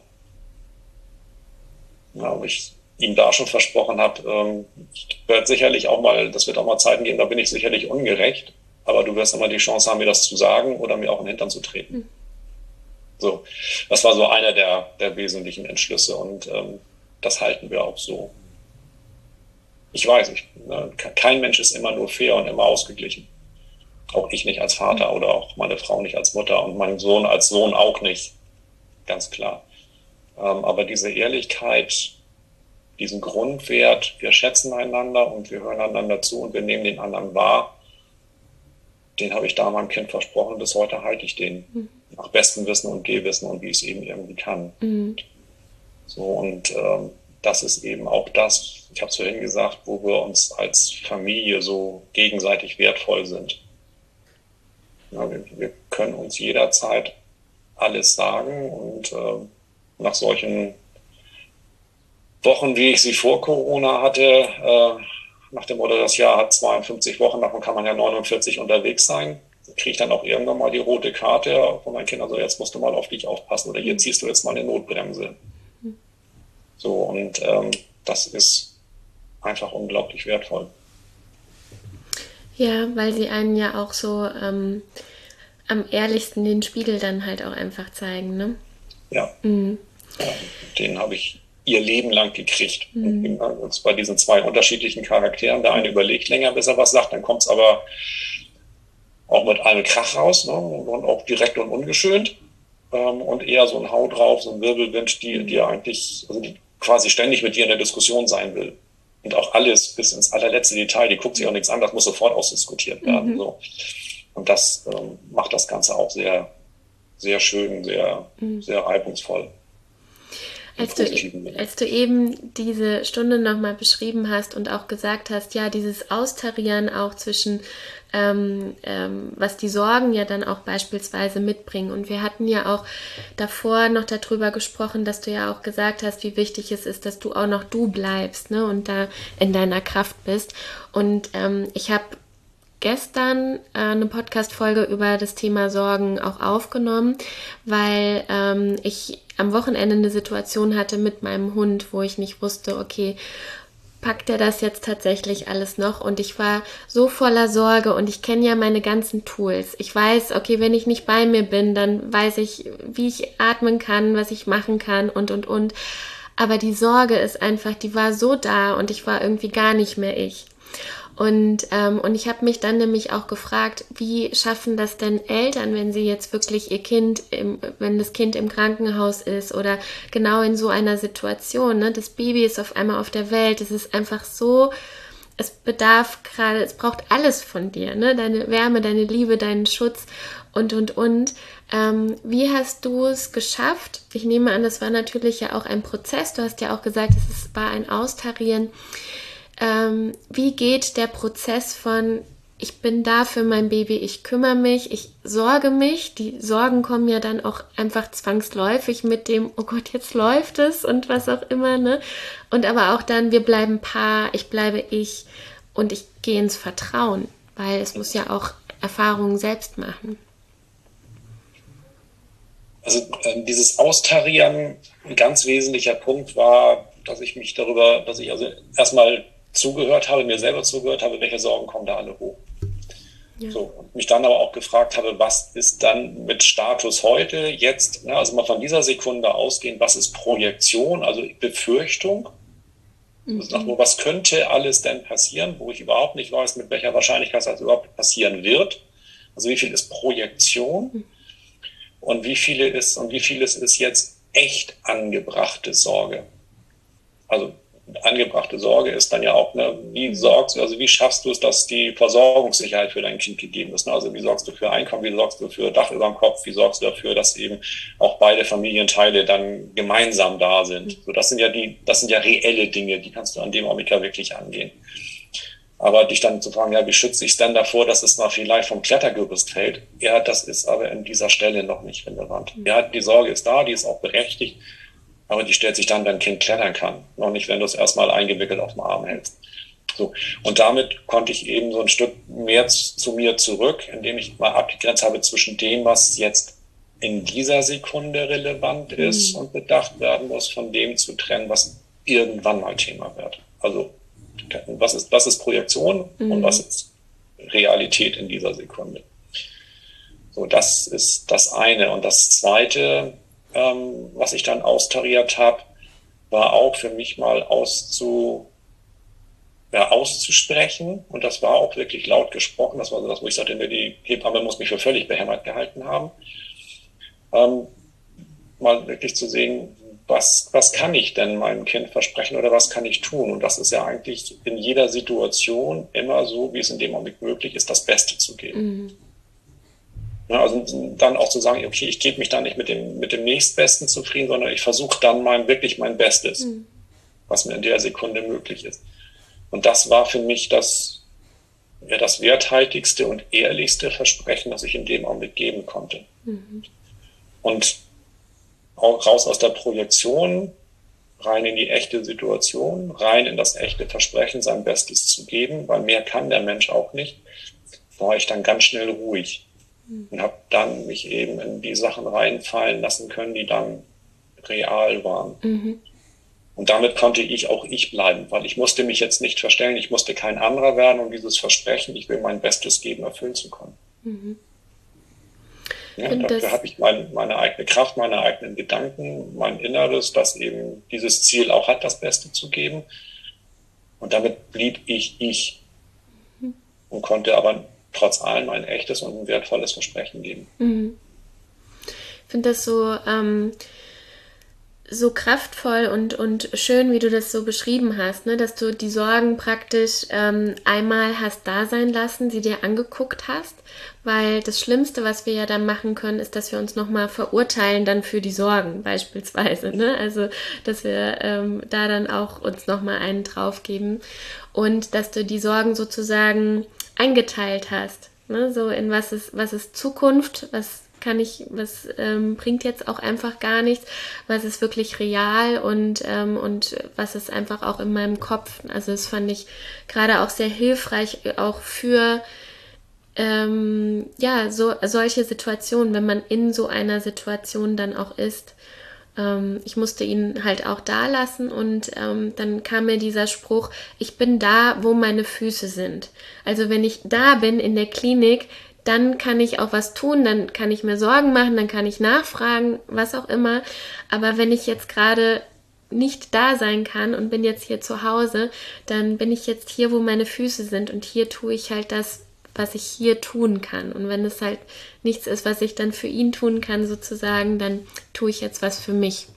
B: Ja, wo ich ihm da schon versprochen habe, ähm, ich werde sicherlich auch mal, das wird auch mal Zeiten geben, da bin ich sicherlich ungerecht, aber du wirst immer die Chance haben, mir das zu sagen oder mir auch in den Hintern zu treten. Mhm. So, das war so einer der, der wesentlichen Entschlüsse und ähm, das halten wir auch so. Ich weiß, ich, ne, kein Mensch ist immer nur fair und immer ausgeglichen. Auch ich nicht als Vater oder auch meine Frau nicht als Mutter und mein Sohn als Sohn auch nicht. Ganz klar. Ähm, aber diese Ehrlichkeit, diesen Grundwert, wir schätzen einander und wir hören einander zu und wir nehmen den anderen wahr, den habe ich da meinem Kind versprochen und bis heute halte ich den. Mhm. Nach bestem Wissen und Gehwissen und wie ich es eben irgendwie kann. Mhm. So, und ähm, das ist eben auch das, ich habe es vorhin gesagt, wo wir uns als Familie so gegenseitig wertvoll sind. Ja, wir, wir können uns jederzeit alles sagen und äh, nach solchen Wochen, wie ich sie vor Corona hatte, äh, nach dem Motto, das Jahr hat zweiundfünfzig Wochen, davon kann man ja neunundvierzig unterwegs sein, kriege ich dann auch irgendwann mal die rote Karte von meinen Kindern, so jetzt musst du mal auf dich aufpassen oder hier ziehst du jetzt mal eine Notbremse. So, und ähm, das ist einfach unglaublich wertvoll.
A: Ja, weil sie einen ja auch so ähm, am ehrlichsten den Spiegel dann halt auch einfach zeigen, ne?
B: Ja. Mhm. Ja, den habe ich ihr Leben lang gekriegt. Mhm. Und bei diesen zwei unterschiedlichen Charakteren. Der eine überlegt länger, bis er was sagt, dann kommt es aber auch mit einem Krach raus, ne? Und auch direkt und ungeschönt. Ähm, und eher so ein Hau drauf, so ein Wirbelwind, die, die eigentlich, also die quasi ständig mit dir in der Diskussion sein will. Und auch alles bis ins allerletzte Detail, die guckt sich auch nichts an, das muss sofort ausdiskutiert werden. Mhm. So. Und das ähm, macht das Ganze auch sehr, sehr schön, sehr, mhm. sehr reibungsvoll.
A: Als du, als du eben diese Stunde nochmal beschrieben hast und auch gesagt hast, ja, dieses Austarieren auch zwischen, ähm, ähm, was die Sorgen ja dann auch beispielsweise mitbringen. Und wir hatten ja auch davor noch darüber gesprochen, dass du ja auch gesagt hast, wie wichtig es ist, dass du auch noch du bleibst, ne, und da in deiner Kraft bist. Und ähm, ich habe gestern äh, eine Podcast-Folge über das Thema Sorgen auch aufgenommen, weil ähm, ich am Wochenende eine Situation hatte mit meinem Hund, wo ich nicht wusste, okay, packt er das jetzt tatsächlich alles noch? Und ich war so voller Sorge und ich kenne ja meine ganzen Tools. Ich weiß, okay, wenn ich nicht bei mir bin, dann weiß ich, wie ich atmen kann, was ich machen kann und, und, und. Aber die Sorge ist einfach, die war so da und ich war irgendwie gar nicht mehr ich. Und, ähm, und ich habe mich dann nämlich auch gefragt, wie schaffen das denn Eltern, wenn sie jetzt wirklich ihr Kind, im, wenn das Kind im Krankenhaus ist oder genau in so einer Situation, ne? Das Baby ist auf einmal auf der Welt, es ist einfach so, es bedarf gerade, es braucht alles von dir, ne? Deine Wärme, deine Liebe, deinen Schutz und, und, und. Ähm, wie hast du es geschafft? Ich nehme an, das war natürlich ja auch ein Prozess, du hast ja auch gesagt, es war ein Austarieren. Ähm, wie geht der Prozess von, ich bin da für mein Baby, ich kümmere mich, ich sorge mich, die Sorgen kommen ja dann auch einfach zwangsläufig mit dem, oh Gott, jetzt läuft es und was auch immer, ne? Und aber auch dann, wir bleiben Paar, ich bleibe ich und ich gehe ins Vertrauen, weil es muss ja auch Erfahrungen selbst machen.
B: Also äh, dieses Austarieren, ein ganz wesentlicher Punkt war, dass ich mich darüber, dass ich also erstmal zugehört habe, mir selber zugehört habe, welche Sorgen kommen da alle hoch. Ja. So, und mich dann aber auch gefragt habe, was ist dann mit Status heute, jetzt, ne, also mal von dieser Sekunde ausgehen, was ist Projektion, also Befürchtung, mhm. also nach, was könnte alles denn passieren, wo ich überhaupt nicht weiß, mit welcher Wahrscheinlichkeit das überhaupt passieren wird, also wie viel ist Projektion, mhm. und wie viele ist und wie vieles ist jetzt echt angebrachte Sorge. Also angebrachte Sorge ist dann ja auch, ne, wie sorgst du, also wie schaffst du es, dass die Versorgungssicherheit für dein Kind gegeben ist? Ne? Also wie sorgst du für Einkommen, wie sorgst du für Dach über dem Kopf, wie sorgst du dafür, dass eben auch beide Familienteile dann gemeinsam da sind? So, das sind ja die, das sind ja reelle Dinge, die kannst du an dem Augenblick ja wirklich angehen. Aber dich dann zu fragen, ja, wie schütze ich es denn davor, dass es mal vielleicht vom Klettergerüst fällt? Ja, das ist aber an dieser Stelle noch nicht relevant. Ja, die Sorge ist da, die ist auch berechtigt. Aber die stellt sich dann, wenn ein Kind klettern kann. Noch nicht, wenn du es erstmal eingewickelt auf dem Arm hältst. So. Und damit konnte ich eben so ein Stück mehr zu mir zurück, indem ich mal abgegrenzt habe zwischen dem, was jetzt in dieser Sekunde relevant ist mhm. und bedacht werden muss, von dem zu trennen, was irgendwann mal Thema wird. Also, was ist, was ist Projektion mhm. und was ist Realität in dieser Sekunde? So, das ist das eine. Und das zweite, Ähm, was ich dann austariert habe, war auch für mich mal auszu, ja, auszusprechen. Und das war auch wirklich laut gesprochen. Das war so das, wo ich sagte, die Hebamme muss mich für völlig behämmert gehalten haben. Ähm, mal wirklich zu sehen, was, was kann ich denn meinem Kind versprechen oder was kann ich tun? Und das ist ja eigentlich in jeder Situation immer so, wie es in dem Augenblick möglich ist, das Beste zu geben. Mhm. Ja, also dann auch zu sagen, okay, ich gebe mich da nicht mit dem, mit dem Nächstbesten zufrieden, sondern ich versuche dann mein, wirklich mein Bestes, mhm. was mir in der Sekunde möglich ist. Und das war für mich das, ja, das werthaltigste und ehrlichste Versprechen, das ich in dem Augenblick geben konnte. Mhm. Und auch raus aus der Projektion, rein in die echte Situation, rein in das echte Versprechen, sein Bestes zu geben, weil mehr kann der Mensch auch nicht, war ich dann ganz schnell ruhig. Und habe dann mich eben in die Sachen reinfallen lassen können, die dann real waren. Mhm. Und damit konnte ich auch ich bleiben, weil ich musste mich jetzt nicht verstellen, ich musste kein anderer werden, um dieses Versprechen, ich will mein Bestes geben, erfüllen zu können. Mhm. Ja, dafür habe ich mein, meine eigene Kraft, meine eigenen Gedanken, mein Inneres, das eben dieses Ziel auch hat, das Beste zu geben. Und damit blieb ich ich mhm. und konnte aber trotz allem ein echtes und ein wertvolles Versprechen geben.
A: Mhm. Ich finde das so, ähm, so kraftvoll und, und schön, wie du das so beschrieben hast, ne? Dass du die Sorgen praktisch ähm, einmal hast da sein lassen, sie dir angeguckt hast, weil das Schlimmste, was wir ja dann machen können, ist, dass wir uns nochmal verurteilen dann für die Sorgen beispielsweise, ne? Also, dass wir ähm, da dann auch uns nochmal einen drauf geben und dass du die Sorgen sozusagen eingeteilt hast, ne? So in was ist, was ist Zukunft, was kann ich, was ähm, bringt jetzt auch einfach gar nichts, was ist wirklich real und, ähm, und was ist einfach auch in meinem Kopf. Also das fand ich gerade auch sehr hilfreich, auch für ähm, ja, so, solche Situationen, wenn man in so einer Situation dann auch ist. Ich musste ihn halt auch da lassen und ähm, dann kam mir dieser Spruch, ich bin da, wo meine Füße sind. Also wenn ich da bin in der Klinik, dann kann ich auch was tun, dann kann ich mir Sorgen machen, dann kann ich nachfragen, was auch immer. Aber wenn ich jetzt gerade nicht da sein kann und bin jetzt hier zu Hause, dann bin ich jetzt hier, wo meine Füße sind und hier tue ich halt das, was ich hier tun kann. Und wenn es halt nichts ist, was ich dann für ihn tun kann, sozusagen, dann tue ich jetzt was für mich.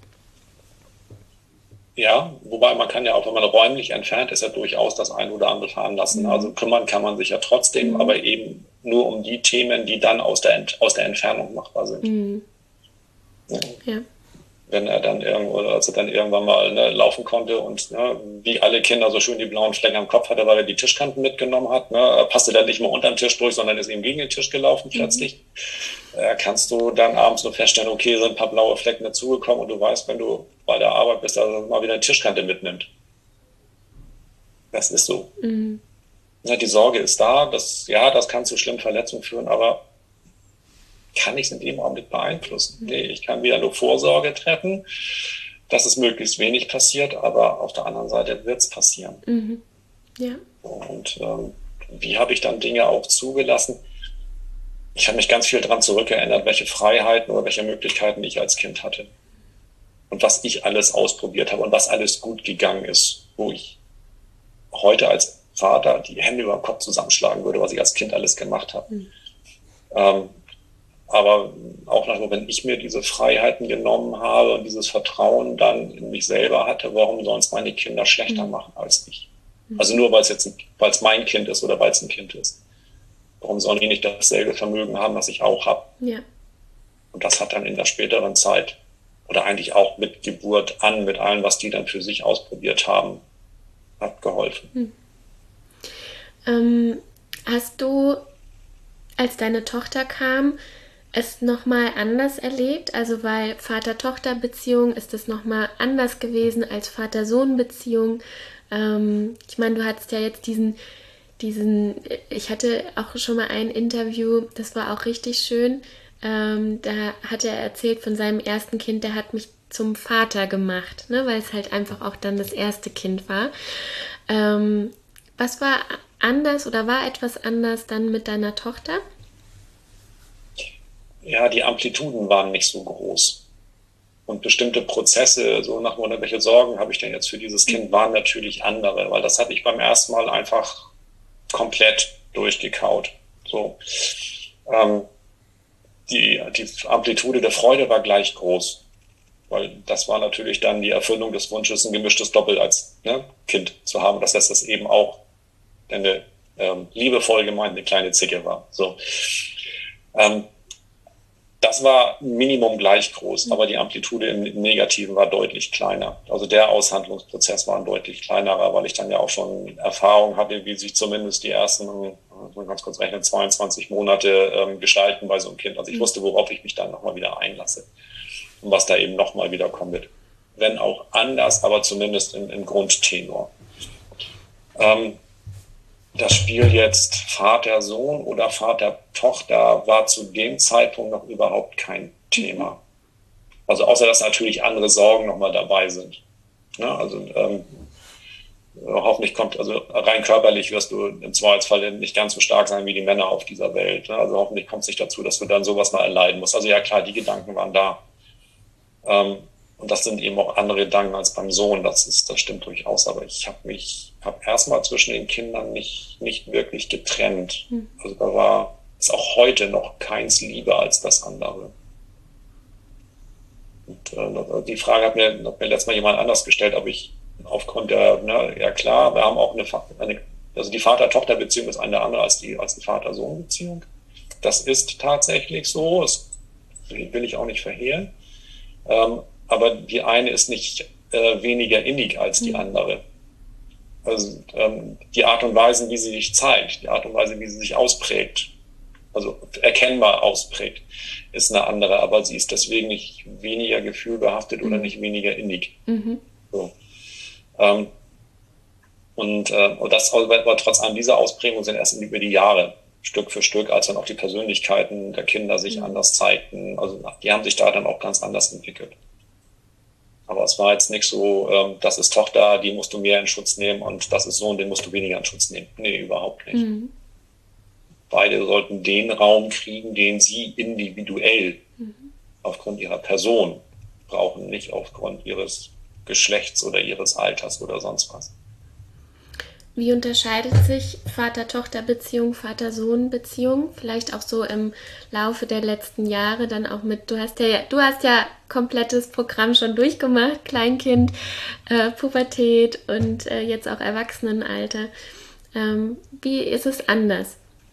B: Ja, wobei man kann ja auch, wenn man räumlich entfernt ist, ja durchaus das ein oder andere fahren lassen. Mhm. Also kümmern kann man sich ja trotzdem, mhm. aber eben nur um die Themen, die dann aus der, Ent- aus der Entfernung machbar sind.
A: Mhm.
B: Ja.
A: Ja.
B: Wenn er dann irgendwo, als er dann irgendwann mal ne, laufen konnte und ne, wie alle Kinder so schön die blauen Flecken am Kopf hatte, weil er die Tischkanten mitgenommen hat, ne, passte dann nicht mehr unter den Tisch durch, sondern ist eben gegen den Tisch gelaufen plötzlich. Mhm. Äh, kannst du dann abends nur feststellen, okay, sind ein paar blaue Flecken dazugekommen und du weißt, wenn du bei der Arbeit bist, dass er mal wieder eine Tischkante mitnimmt. Das ist so. Mhm. Ja, die Sorge ist da, das, ja, das kann zu schlimmen Verletzungen führen, aber kann ich es in dem Augenblick beeinflussen? Nee, ich kann wieder nur Vorsorge treffen, dass es möglichst wenig passiert, aber auf der anderen Seite wird es passieren.
A: Mhm. Ja.
B: Und ähm, wie habe ich dann Dinge auch zugelassen? Ich habe mich ganz viel daran zurückerinnert, welche Freiheiten oder welche Möglichkeiten ich als Kind hatte. Und was ich alles ausprobiert habe und was alles gut gegangen ist, wo ich heute als Vater die Hände über den Kopf zusammenschlagen würde, was ich als Kind alles gemacht habe. Mhm. Ähm, Aber auch noch nur, wenn ich mir diese Freiheiten genommen habe und dieses Vertrauen dann in mich selber hatte, warum sollen es meine Kinder schlechter machen als ich? Also nur, weil es jetzt, weil es mein Kind ist oder weil es ein Kind ist. Warum sollen die nicht dasselbe Vermögen haben, was ich auch habe?
A: Ja.
B: Und das hat dann in der späteren Zeit oder eigentlich auch mit Geburt an, mit allem, was die dann für sich ausprobiert haben, hat geholfen.
A: Hm. Ähm, hast du, als deine Tochter kam, es nochmal anders erlebt? Also weil Vater-Tochter-Beziehung, ist es nochmal anders gewesen als Vater-Sohn-Beziehung? Ähm, ich meine, du hattest ja jetzt diesen, diesen, ich hatte auch schon mal ein Interview, das war auch richtig schön. Ähm, da hat er erzählt von seinem ersten Kind, der hat mich zum Vater gemacht, ne, weil es halt einfach auch dann das erste Kind war. Ähm, was war anders oder war etwas anders dann mit deiner Tochter?
B: Ja, die Amplituden waren nicht so groß. Und bestimmte Prozesse, so nach dem welche Sorgen habe ich denn jetzt für dieses Kind, waren natürlich andere, weil das hatte ich beim ersten Mal einfach komplett durchgekaut. So. Ähm, die, die Amplitude der Freude war gleich groß, weil das war natürlich dann die Erfüllung des Wunsches, ein gemischtes Doppel als ne, Kind zu haben. Das heißt, dass das eben auch eine ähm, liebevoll gemeint eine kleine Zicke war. So. Ähm, Das war Minimum gleich groß, aber die Amplitude im Negativen war deutlich kleiner. Also der Aushandlungsprozess war ein deutlich kleinerer, weil ich dann ja auch schon Erfahrung hatte, wie sich zumindest die ersten, muss man ganz kurz rechnen, zweiundzwanzig Monate ähm, gestalten bei so einem Kind. Also ich wusste, worauf ich mich dann nochmal wieder einlasse und was da eben nochmal wieder kommen wird. Wenn auch anders, aber zumindest im, im Grundtenor. Ähm, Das Spiel jetzt Vater-Sohn oder Vater-Tochter war zu dem Zeitpunkt noch überhaupt kein Thema. Also außer, dass natürlich andere Sorgen nochmal dabei sind. Ja, also ähm, hoffentlich kommt, also rein körperlich wirst du im Zweifelsfall nicht ganz so stark sein wie die Männer auf dieser Welt. Ne? Also hoffentlich kommt es nicht dazu, dass du dann sowas mal erleiden musst. Also ja klar, die Gedanken waren da. Ähm, Und das sind eben auch andere Gedanken als beim Sohn. Das ist, das stimmt durchaus. Aber ich habe mich, habe erstmal zwischen den Kindern nicht, nicht wirklich getrennt. Mhm. Also da war, ist auch heute noch keins lieber als das andere. Und äh, die Frage hat mir, hat mir letztes Mal jemand anders gestellt, ob ich aufgrund der, ne, ja klar, wir haben auch eine, eine also die Vater-Tochter-Beziehung ist eine andere als die, als die Vater-Sohn-Beziehung. Das ist tatsächlich so. Das will ich auch nicht verhehlen. Ähm, aber die eine ist nicht äh, weniger innig als die andere. Also ähm, die Art und Weise, wie sie sich zeigt, die Art und Weise, wie sie sich ausprägt, also erkennbar ausprägt, ist eine andere, aber sie ist deswegen nicht weniger gefühlbehaftet mhm. oder nicht weniger innig. Mhm. So. Ähm, und, äh, und das aber trotz allem dieser Ausprägung sind erst über die Jahre Stück für Stück, als dann auch die Persönlichkeiten der Kinder sich mhm. anders zeigten. Also die haben sich da dann auch ganz anders entwickelt. Aber es war jetzt nicht so, ähm, das ist Tochter, die musst du mehr in Schutz nehmen und das ist Sohn, den musst du weniger in Schutz nehmen. Nee, überhaupt nicht. Mhm. Beide sollten den Raum kriegen, den sie individuell mhm. aufgrund ihrer Person brauchen, nicht aufgrund ihres Geschlechts oder ihres Alters oder sonst was.
A: Wie unterscheidet sich Vater-Tochter-Beziehung, Vater-Sohn-Beziehung? Vielleicht auch so im Laufe der letzten Jahre dann auch mit, du hast ja, du hast ja komplettes Programm schon durchgemacht, Kleinkind, äh, Pubertät und äh, jetzt auch Erwachsenenalter. Ähm, wie ist es anders?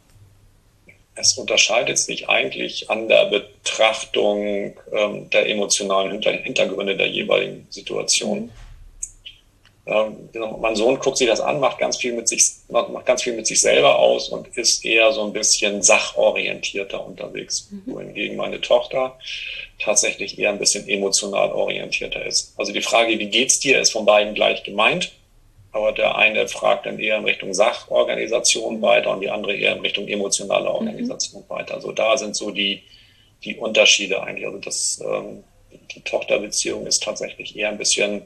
B: Es unterscheidet sich eigentlich an der Betrachtung ähm, der emotionalen Hinter- Hintergründe der jeweiligen Situation. Mhm. Ähm, mein Sohn guckt sich das an, macht ganz viel mit sich, macht ganz viel mit sich selber aus und ist eher so ein bisschen sachorientierter unterwegs. Mhm. Wohingegen meine Tochter tatsächlich eher ein bisschen emotional orientierter ist. Also die Frage, wie geht's dir, ist von beiden gleich gemeint. Aber der eine fragt dann eher in Richtung Sachorganisation weiter und die andere eher in Richtung emotionale Organisation mhm. weiter. Also da sind so die, die Unterschiede eigentlich. Also das, ähm, die Tochterbeziehung ist tatsächlich eher ein bisschen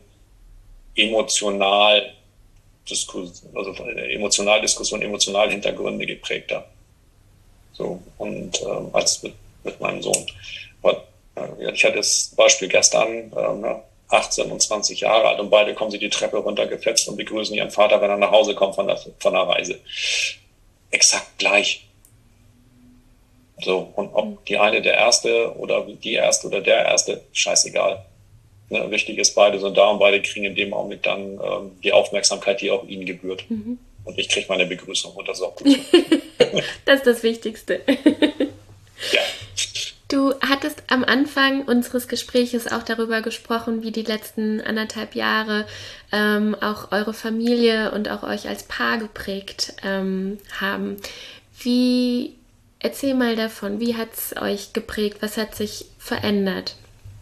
B: emotional Diskus- also emotional Diskussion, emotional Hintergründe geprägter. So, und ähm, als mit, mit meinem Sohn. Aber, äh, ich hatte das Beispiel gestern, äh, achtzehn und zwanzig Jahre alt und beide kommen sie die Treppe runtergefetzt und begrüßen ihren Vater, wenn er nach Hause kommt von der, von der Reise. Exakt gleich. So, und ob die eine der Erste oder die Erste oder der Erste, scheißegal. Ne, wichtig ist, beide sind da und beide kriegen in dem Augenblick dann ähm, die Aufmerksamkeit, die auch ihnen gebührt. Mhm. Und ich kriege meine Begrüßung und das ist auch gut so.
A: Das ist das Wichtigste.
B: Ja.
A: Du hattest am Anfang unseres Gespräches auch darüber gesprochen, wie die letzten anderthalb Jahre ähm, auch eure Familie und auch euch als Paar geprägt ähm, haben. Wie, erzähl mal davon, wie hat es euch geprägt? Was hat sich verändert?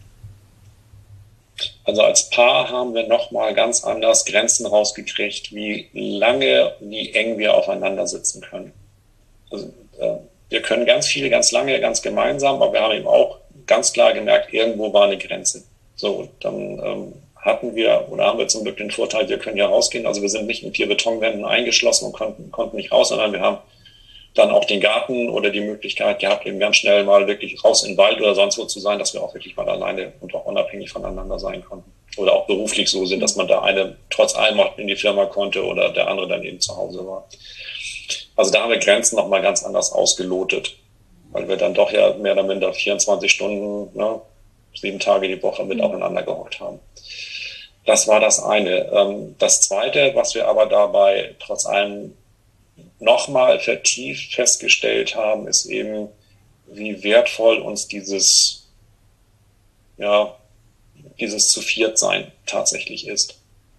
B: Also als Paar haben wir nochmal ganz anders Grenzen rausgekriegt, wie lange, wie eng wir aufeinander sitzen können. Also, äh, wir können ganz viel, ganz lange, ganz gemeinsam, aber wir haben eben auch ganz klar gemerkt, irgendwo war eine Grenze. So, dann ähm, hatten wir, oder haben wir zum Glück den Vorteil, wir können ja rausgehen. Also wir sind nicht in vier Betonwänden eingeschlossen und konnten, konnten nicht raus, sondern wir haben dann auch den Garten oder die Möglichkeit gehabt, eben ganz schnell mal wirklich raus in den Wald oder sonst wo zu sein, dass wir auch wirklich mal alleine und auch unabhängig voneinander sein konnten. Oder auch beruflich so sind, dass man der eine trotz allem auch in die Firma konnte oder der andere dann eben zu Hause war. Also da haben wir Grenzen nochmal ganz anders ausgelotet, weil wir dann doch ja mehr oder minder vierundzwanzig Stunden, ne, sieben Tage die Woche mit aufeinander gehockt haben. Das war das eine. Das zweite, was wir aber dabei trotz allem nochmal vertieft festgestellt haben, ist eben, wie wertvoll uns dieses, ja, dieses zu viert sein tatsächlich ist.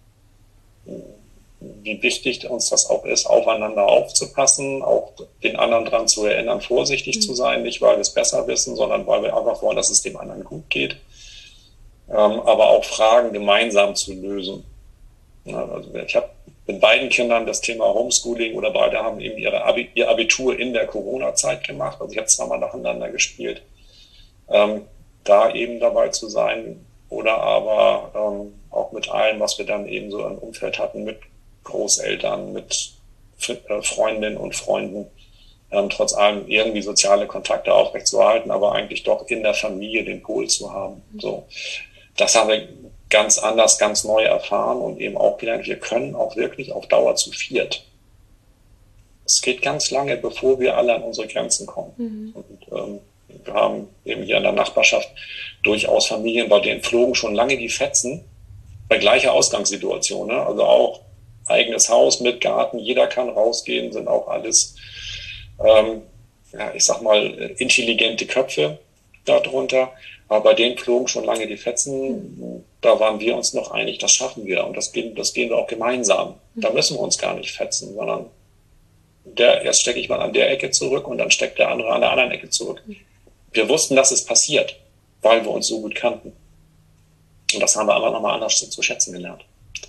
B: Wie wichtig uns das auch ist, aufeinander aufzupassen, auch den anderen daran zu erinnern, vorsichtig mhm. zu sein, nicht weil wir es besser wissen, sondern weil wir einfach wollen, dass es dem anderen gut geht, ähm, aber auch Fragen gemeinsam zu lösen. Ja, also ich habe mit beiden Kindern das Thema Homeschooling oder beide haben eben ihre Abi, ihr Abitur in der Corona-Zeit gemacht, also ich habe zweimal nacheinander gespielt, ähm, da eben dabei zu sein oder aber ähm, auch mit allem, was wir dann eben so im Umfeld hatten, mit Großeltern, mit Freundinnen und Freunden, ähm, trotz allem irgendwie soziale Kontakte aufrechtzuerhalten, aber eigentlich doch in der Familie den Pol zu haben. So, das haben wir ganz anders, ganz neu erfahren und eben auch gelernt, wir können auch wirklich auf Dauer zu viert. Es geht ganz lange, bevor wir alle an unsere Grenzen kommen. Mhm. Und, ähm, wir haben eben hier in der Nachbarschaft durchaus Familien, bei denen flogen schon lange die Fetzen, bei gleicher Ausgangssituation, ne? Also auch eigenes Haus mit Garten, jeder kann rausgehen, sind auch alles, ähm, ja, ich sag mal, intelligente Köpfe darunter. Aber bei denen flogen schon lange die Fetzen. Da waren wir uns noch einig, das schaffen wir. Und das gehen, das gehen wir auch gemeinsam. Da müssen wir uns gar nicht fetzen, sondern der, erst stecke ich mal an der Ecke zurück und dann steckt der andere an der anderen Ecke zurück. Wir wussten, dass es passiert, weil wir uns so gut kannten. Und das haben wir aber nochmal anders zu schätzen gelernt.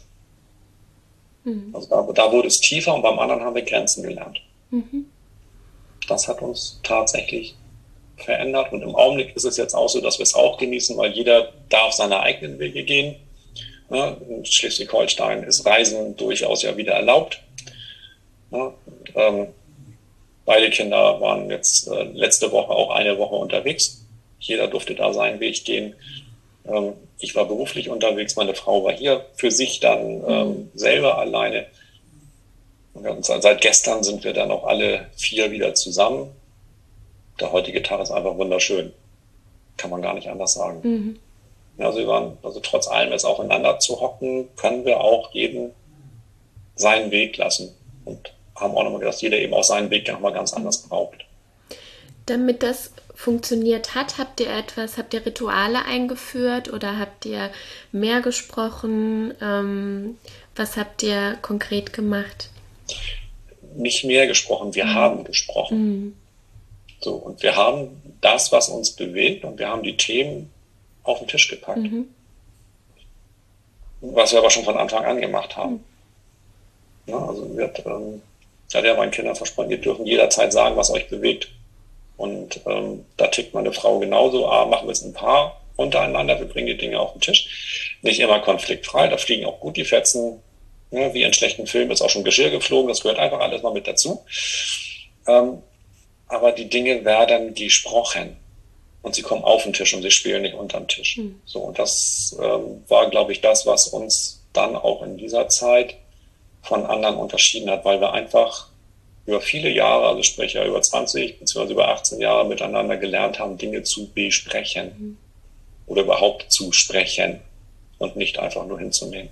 B: Mhm. Also da, da wurde es tiefer und beim anderen haben wir Grenzen gelernt. Mhm. Das hat uns tatsächlich verändert und im Augenblick ist es jetzt auch so, dass wir es auch genießen, weil jeder darf seine eigenen Wege gehen. Ja, in Schleswig-Holstein ist Reisen durchaus ja wieder erlaubt. Ja, ähm, beide Kinder waren jetzt äh, letzte Woche auch eine Woche unterwegs. Jeder durfte da seinen Weg gehen. Ähm, ich war beruflich unterwegs, meine Frau war hier für sich dann ähm, selber alleine. Und seit gestern sind wir dann auch alle vier wieder zusammen. Der heutige Tag ist einfach wunderschön. Kann man gar nicht anders sagen. Mhm. Also wir waren, also trotz allem jetzt aufeinander zu hocken, können wir auch jeden seinen Weg lassen. Und haben auch nochmal gedacht, dass jeder eben auch seinen Weg nochmal ganz anders braucht.
A: Damit das funktioniert hat, habt ihr etwas, habt ihr Rituale eingeführt oder habt ihr mehr gesprochen? Ähm, was habt ihr konkret gemacht?
B: Nicht mehr gesprochen, wir mhm. haben gesprochen. Mhm. So, und wir haben das, was uns bewegt, und wir haben die Themen auf den Tisch gepackt. Mhm. Was wir aber schon von Anfang an gemacht haben. Mhm. Ja, also wir ähm, hat ja meinen Kindern versprochen, ihr dürfen jederzeit sagen, was euch bewegt. Und ähm, da tickt meine Frau genauso, ah, machen wir es ein Paar untereinander, wir bringen die Dinge auf den Tisch. Nicht immer konfliktfrei, da fliegen auch gut die Fetzen, ja, wie in schlechten Filmen ist auch schon Geschirr geflogen, das gehört einfach alles mal mit dazu. Ähm, aber die Dinge werden gesprochen und sie kommen auf den Tisch und sie spielen nicht unterm Tisch. Mhm. So, und das ähm, war, glaube ich, das, was uns dann auch in dieser Zeit von anderen unterschieden hat, weil wir einfach über viele Jahre, also sprich ja über zwanzig bzw. über achtzehn Jahre miteinander gelernt haben, Dinge zu besprechen mhm. oder überhaupt zu sprechen und nicht einfach nur hinzunehmen.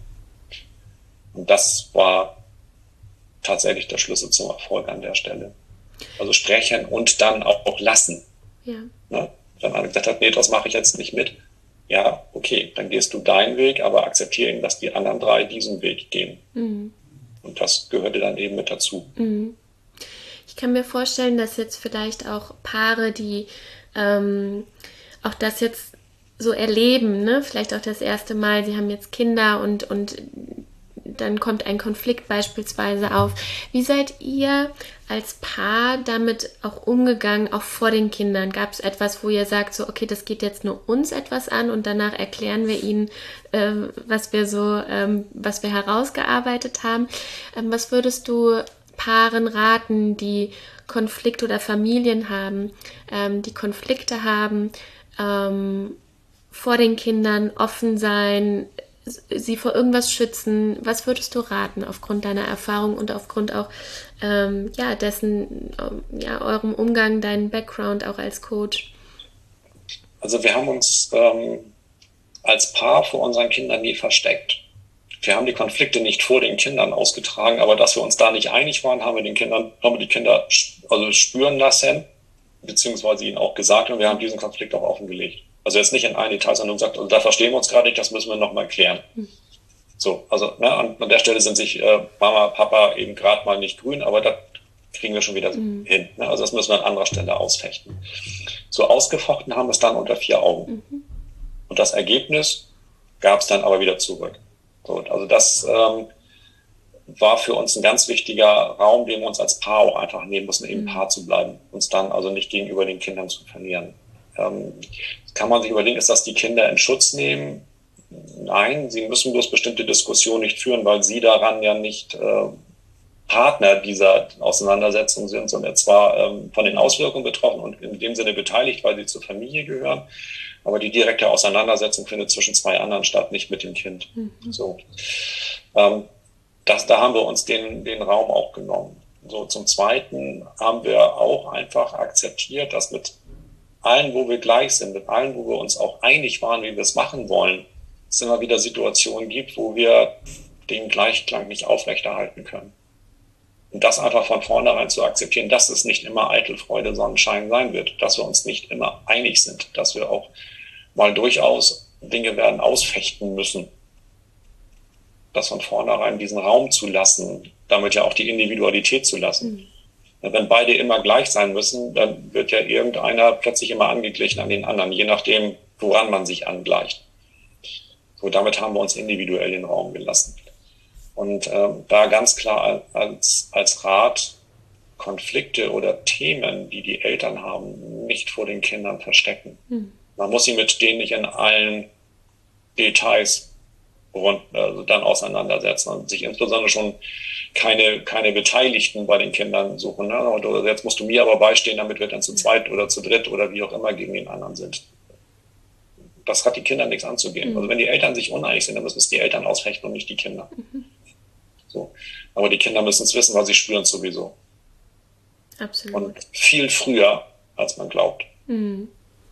B: Und das war tatsächlich der Schlüssel zum Erfolg an der Stelle. Also sprechen und dann auch lassen. Ja. Ne? Wenn einer gesagt hat, nee, das mache ich jetzt nicht mit, ja, okay, dann gehst du deinen Weg, aber akzeptiere ihn, dass die anderen drei diesen Weg gehen. Mhm. Und das gehörte dann eben mit dazu.
A: Mhm. Ich kann mir vorstellen, dass jetzt vielleicht auch Paare, die ähm, auch das jetzt so erleben, ne? Vielleicht auch das erste Mal, sie haben jetzt Kinder und, und dann kommt ein Konflikt beispielsweise auf. Wie seid ihr als Paar damit auch umgegangen, auch vor den Kindern? Gab es etwas, wo ihr sagt, so okay, das geht jetzt nur uns etwas an und danach erklären wir ihnen, äh, was wir so, ähm, was wir herausgearbeitet haben? Ähm, was würdest du Paaren raten, die Konflikte oder Familien haben, ähm, die Konflikte haben, ähm, vor den Kindern offen sein, sie vor irgendwas schützen? Was würdest du raten aufgrund deiner Erfahrung und aufgrund auch ähm, ja, dessen, ja, eurem Umgang, deinen Background auch als Coach?
B: Also wir haben uns ähm, als Paar vor unseren Kindern nie versteckt. Wir haben die Konflikte nicht vor den Kindern ausgetragen, aber dass wir uns da nicht einig waren, haben wir den Kindern, haben wir die Kinder also spüren lassen, beziehungsweise ihnen auch gesagt, und wir haben diesen Konflikt auch offengelegt. Also jetzt nicht in ein Detail, sondern gesagt, also da verstehen wir uns gerade nicht, das müssen wir nochmal klären. Mhm. So, also ne, an, an der Stelle sind sich äh, Mama, Papa eben gerade mal nicht grün, aber das kriegen wir schon wieder mhm. hin. Ne? Also das müssen wir an anderer Stelle ausfechten. So ausgefochten haben wir es dann unter vier Augen. Mhm. Und das Ergebnis gab es dann aber wieder zurück. So, also das ähm, war für uns ein ganz wichtiger Raum, den wir uns als Paar auch einfach nehmen mussten, eben mhm. Paar zu bleiben, uns dann also nicht gegenüber den Kindern zu verlieren. Ähm, kann man sich überlegen, ist das die Kinder in Schutz nehmen? Nein, sie müssen bloß bestimmte Diskussionen nicht führen, weil sie daran ja nicht äh, Partner dieser Auseinandersetzung sind, sondern zwar ähm, von den Auswirkungen betroffen und in dem Sinne beteiligt, weil sie zur Familie gehören. Aber die direkte Auseinandersetzung findet zwischen zwei anderen statt, nicht mit dem Kind. Mhm. So, ähm, das, da haben wir uns den, den Raum auch genommen. So, zum Zweiten haben wir auch einfach akzeptiert, dass mit allen, wo wir gleich sind, mit allen, wo wir uns auch einig waren, wie wir es machen wollen, es immer wieder Situationen gibt, wo wir den Gleichklang nicht aufrechterhalten können. Und das einfach von vornherein zu akzeptieren, dass es nicht immer eitel Freude, Sonnenschein sein wird, dass wir uns nicht immer einig sind, dass wir auch mal durchaus Dinge werden ausfechten müssen. Das von vornherein diesen Raum zu lassen, damit ja auch die Individualität zu lassen. Mhm. Wenn beide immer gleich sein müssen, dann wird ja irgendeiner plötzlich immer angeglichen an den anderen, je nachdem, woran man sich angleicht. So, damit haben wir uns individuell den Raum gelassen. Und ähm, da ganz klar als, als Rat, Konflikte oder Themen, die die Eltern haben, nicht vor den Kindern verstecken. Mhm. Man muss sie mit denen nicht in allen Details rund, also dann auseinandersetzen und sich insbesondere schon keine, keine Beteiligten bei den Kindern suchen. Ne? Oder jetzt musst du mir aber beistehen, damit wir dann zu zweit oder zu dritt oder wie auch immer gegen den anderen sind. Das hat die Kinder nichts anzugehen. Mhm. Also wenn die Eltern sich uneinig sind, dann müssen es die Eltern ausfechten und nicht die Kinder. Mhm. So. Aber die Kinder müssen es wissen, weil sie spüren es sowieso.
A: Absolut.
B: Und viel früher, als man glaubt.
A: Mhm.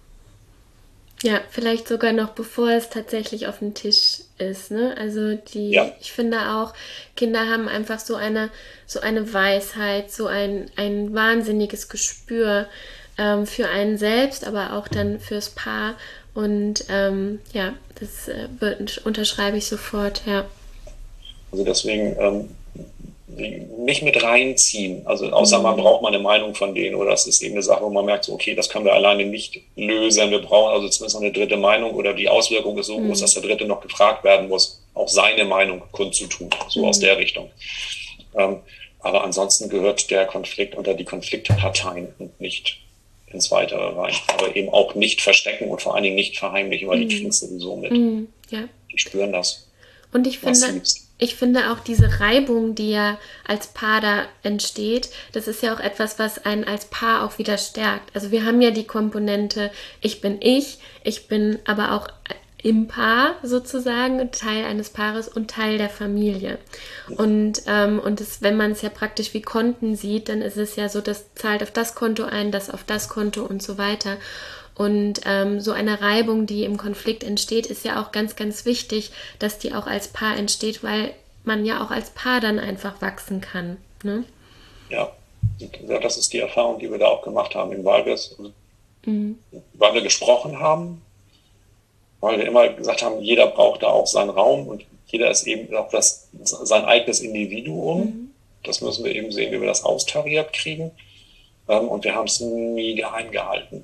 A: Ja, vielleicht sogar noch bevor es tatsächlich auf dem Tisch ist, ne? Also die, ja. Ich finde auch, Kinder haben einfach so eine, so eine Weisheit, so ein, ein wahnsinniges Gespür ähm, für einen selbst, aber auch dann fürs Paar. Und ähm, ja, das äh, wird, unterschreibe ich sofort, ja.
B: Also deswegen ähm, nicht mit reinziehen. Also außer mhm. man braucht mal eine Meinung von denen oder es ist eben eine Sache, wo man merkt, so, okay, das können wir alleine nicht lösen. Wir brauchen also zumindest noch eine dritte Meinung oder die Auswirkung ist so mhm. groß, dass der Dritte noch gefragt werden muss, auch seine Meinung kundzutun. So mhm. aus der Richtung. Ähm, aber ansonsten gehört der Konflikt unter die Konfliktparteien und nicht ins Weitere rein. Aber eben auch nicht verstecken und vor allen Dingen nicht verheimlichen, weil mhm. die kriegen es sowieso mit.
A: Mhm. Ja.
B: Die spüren das.
A: Und ich finde, ich finde auch diese Reibung, die ja als Paar da entsteht, das ist ja auch etwas, was einen als Paar auch wieder stärkt. Also wir haben ja die Komponente, ich bin ich, ich bin aber auch im Paar sozusagen, Teil eines Paares und Teil der Familie. Und, ähm, und das, wenn man es ja praktisch wie Konten sieht, dann ist es ja so, das zahlt auf das Konto ein, das auf das Konto und so weiter. Und ähm, so eine Reibung, die im Konflikt entsteht, ist ja auch ganz, ganz wichtig, dass die auch als Paar entsteht, weil man ja auch als Paar dann einfach wachsen kann. Ne?
B: Ja, das ist die Erfahrung, die wir da auch gemacht haben, weil wir, mhm. weil wir gesprochen haben, weil wir immer gesagt haben, jeder braucht da auch seinen Raum und jeder ist eben auch das, sein eigenes Individuum. Mhm. Das müssen wir eben sehen, wie wir das austariert kriegen. Und wir haben es nie geheim gehalten.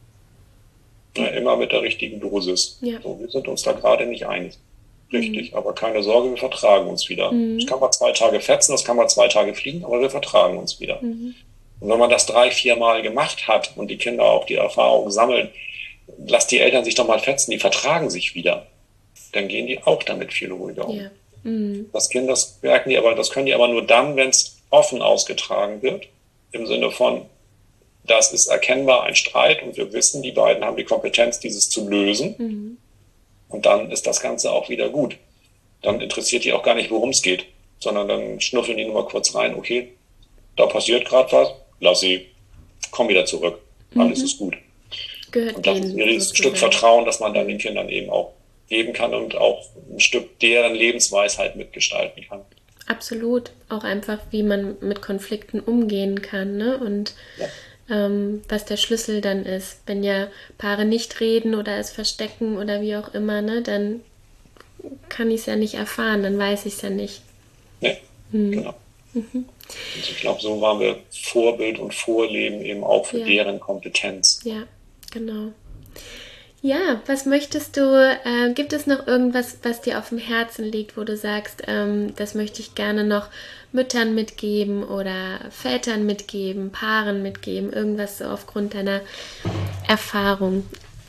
B: Ja, immer mit der richtigen Dosis. Ja. So, wir sind uns da gerade nicht einig. Richtig, mhm. aber keine Sorge, wir vertragen uns wieder. Mhm. Das kann mal zwei Tage fetzen, das kann mal zwei Tage fliegen, aber wir vertragen uns wieder. Mhm. Und wenn man das drei, vier Mal gemacht hat und die Kinder auch die Erfahrung sammeln, lass die Eltern sich doch mal fetzen, die vertragen sich wieder. Dann gehen die auch damit viel ruhiger um. Ja. Mhm. Das Kind, das merken die aber, das können die aber nur dann, wenn es offen ausgetragen wird, im Sinne von, das ist erkennbar ein Streit und wir wissen, die beiden haben die Kompetenz, dieses zu lösen. Mhm. Und dann ist das Ganze auch wieder gut. Dann interessiert die auch gar nicht, worum es geht, sondern dann schnuffeln die nur mal kurz rein, okay, da passiert gerade was, lass sie, komm wieder zurück, mhm. alles ist gut.
A: Gehört
B: und das ist ein Stück Vertrauen, das man dann den Kindern eben auch geben kann und auch ein Stück deren Lebensweisheit mitgestalten kann.
A: Absolut. Auch einfach, wie man mit Konflikten umgehen kann, ne? Und ja. ähm, was der Schlüssel dann ist. Wenn ja Paare nicht reden oder es verstecken oder wie auch immer, ne, dann kann ich es ja nicht erfahren, dann weiß ich es ja nicht.
B: Nee, hm. genau. Mhm. Und ich glaube, so waren wir Vorbild und Vorleben eben auch für ja. deren Kompetenz.
A: Ja, genau. Ja, was möchtest du, äh, gibt es noch irgendwas, was dir auf dem Herzen liegt, wo du sagst, ähm, das möchte ich gerne noch Müttern mitgeben oder Vätern mitgeben, Paaren mitgeben, irgendwas so aufgrund deiner Erfahrung?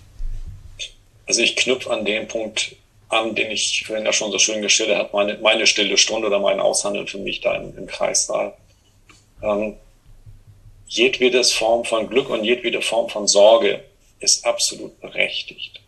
B: Also ich knüpfe an den Punkt an, den ich vorhin ja schon so schön geschildert habe, meine, meine stille Stunde oder mein Aushandeln für mich da im, im Kreissaal. Ähm, jedwede Form von Glück und jedwede Form von Sorge ist absolut berechtigt.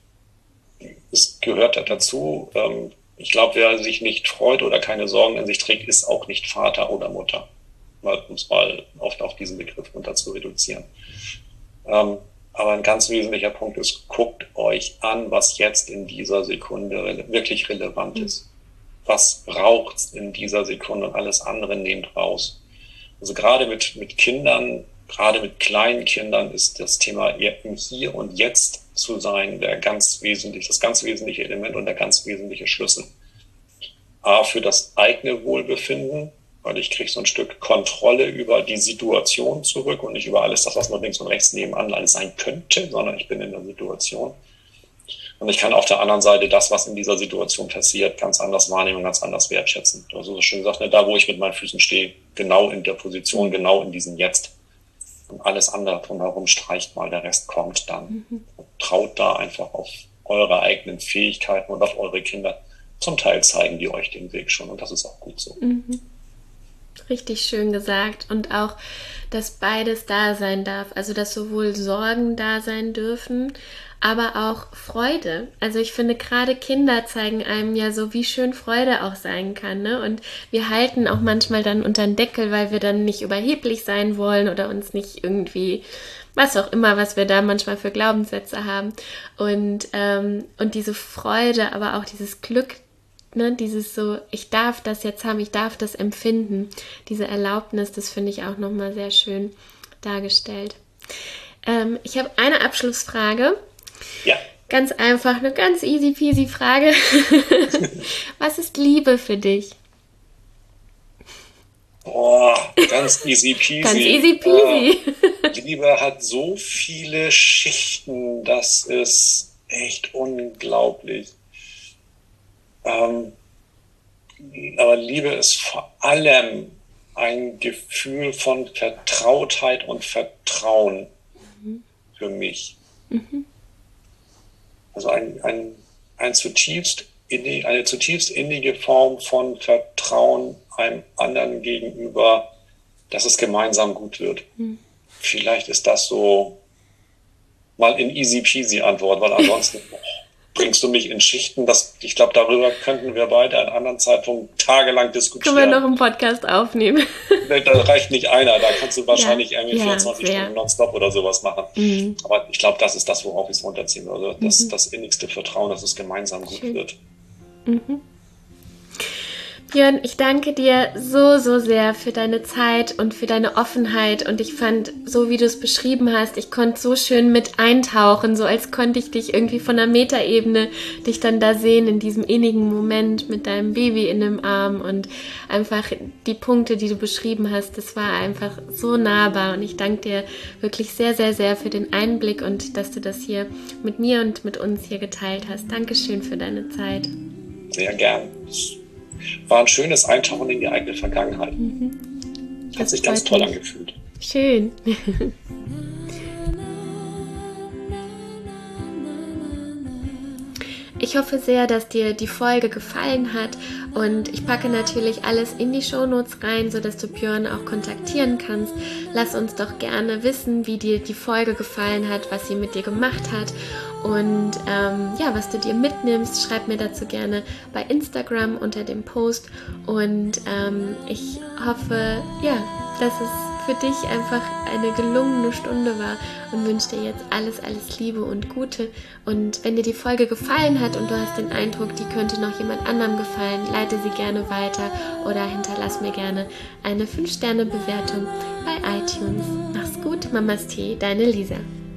B: Es gehört dazu. Ähm, ich glaube, wer sich nicht freut oder keine Sorgen in sich trägt, ist auch nicht Vater oder Mutter. Um es mal oft auf diesen Begriff runter zu reduzieren. Ähm, aber ein ganz wesentlicher Punkt ist, guckt euch an, was jetzt in dieser Sekunde re- wirklich relevant ist. Was braucht's in dieser Sekunde und alles andere nehmt raus. Also gerade mit, mit Kindern, gerade mit kleinen Kindern ist das Thema im Hier und Jetzt zu sein der ganz wesentlich, das ganz wesentliche Element und der ganz wesentliche Schlüssel. A, für das eigene Wohlbefinden, weil ich kriege so ein Stück Kontrolle über die Situation zurück und nicht über alles das, was noch links und rechts nebenan alles sein könnte, sondern ich bin in der Situation. Und ich kann auf der anderen Seite das, was in dieser Situation passiert, ganz anders wahrnehmen und ganz anders wertschätzen. Du hast so schön gesagt, ne, da wo ich mit meinen Füßen stehe, genau in der Position, genau in diesem Jetzt. Und alles andere drumherum streicht mal, der Rest kommt dann. Mhm. Traut da einfach auf eure eigenen Fähigkeiten und auf eure Kinder. Zum Teil zeigen die euch den Weg schon und das ist auch gut so.
A: Mhm. Richtig schön gesagt. Und auch, dass beides da sein darf. Also, dass sowohl Sorgen da sein dürfen, aber auch Freude. Also ich finde, gerade Kinder zeigen einem ja so, wie schön Freude auch sein kann, ne? Und wir halten auch manchmal dann unter den Deckel, weil wir dann nicht überheblich sein wollen oder uns nicht irgendwie, was auch immer, was wir da manchmal für Glaubenssätze haben. Und, ähm, und diese Freude, aber auch dieses Glück, ne? Dieses so, ich darf das jetzt haben, ich darf das empfinden. Diese Erlaubnis, das finde ich auch nochmal sehr schön dargestellt. Ähm, ich habe eine Abschlussfrage.
B: Ja.
A: Ganz einfach, eine ganz easy peasy Frage. Was ist Liebe für dich?
B: Oh, ganz easy peasy.
A: Ganz easy peasy.
B: Oh, Liebe hat so viele Schichten, das ist echt unglaublich. Ähm, aber Liebe ist vor allem ein Gefühl von Vertrautheit und Vertrauen mhm. für mich. Mhm. Also ein, ein, ein zutiefst innig, eine zutiefst innige Form von Vertrauen einem anderen gegenüber, dass es gemeinsam gut wird. Hm. Vielleicht ist das so mal in easy peasy Antwort, weil ansonsten bringst du mich in Schichten. Das, ich glaube, darüber könnten wir beide an einem anderen Zeitpunkt tagelang diskutieren.
A: Können wir noch einen Podcast aufnehmen?
B: Da reicht nicht einer, da kannst du wahrscheinlich
A: ja,
B: irgendwie vierundzwanzig ja, Stunden nonstop oder sowas machen. Mhm. Aber ich glaube, das ist das, worauf ich es runterziehen würde. Das, mhm. das innigste Vertrauen, dass es gemeinsam gut Schön. wird.
A: Mhm. Björn, ich danke dir so, so sehr für deine Zeit und für deine Offenheit und ich fand, so wie du es beschrieben hast, ich konnte so schön mit eintauchen, so als konnte ich dich irgendwie von der Metaebene dich dann da sehen in diesem innigen Moment mit deinem Baby in dem Arm und einfach die Punkte, die du beschrieben hast, das war einfach so nahbar und ich danke dir wirklich sehr, sehr, sehr für den Einblick und dass du das hier mit mir und mit uns hier geteilt hast. Dankeschön für deine Zeit.
B: Sehr gern. War ein schönes Eintauchen in die eigene Vergangenheit. Mhm. Hat sich ganz toll mich. angefühlt.
A: Schön. Ich hoffe sehr, dass dir die Folge gefallen hat und ich packe natürlich alles in die Shownotes rein, sodass du Björn auch kontaktieren kannst. Lass uns doch gerne wissen, wie dir die Folge gefallen hat, was sie mit dir gemacht hat und ähm, ja, was du dir mitnimmst. Schreib mir dazu gerne bei Instagram unter dem Post und ähm, ich hoffe, ja, dass es für dich einfach eine gelungene Stunde war und wünsche dir jetzt alles, alles Liebe und Gute. Und wenn dir die Folge gefallen hat und du hast den Eindruck, die könnte noch jemand anderem gefallen, leite sie gerne weiter oder hinterlass mir gerne eine fünf Sterne Bewertung bei iTunes. Mach's gut, Mamas Tee, deine Lisa.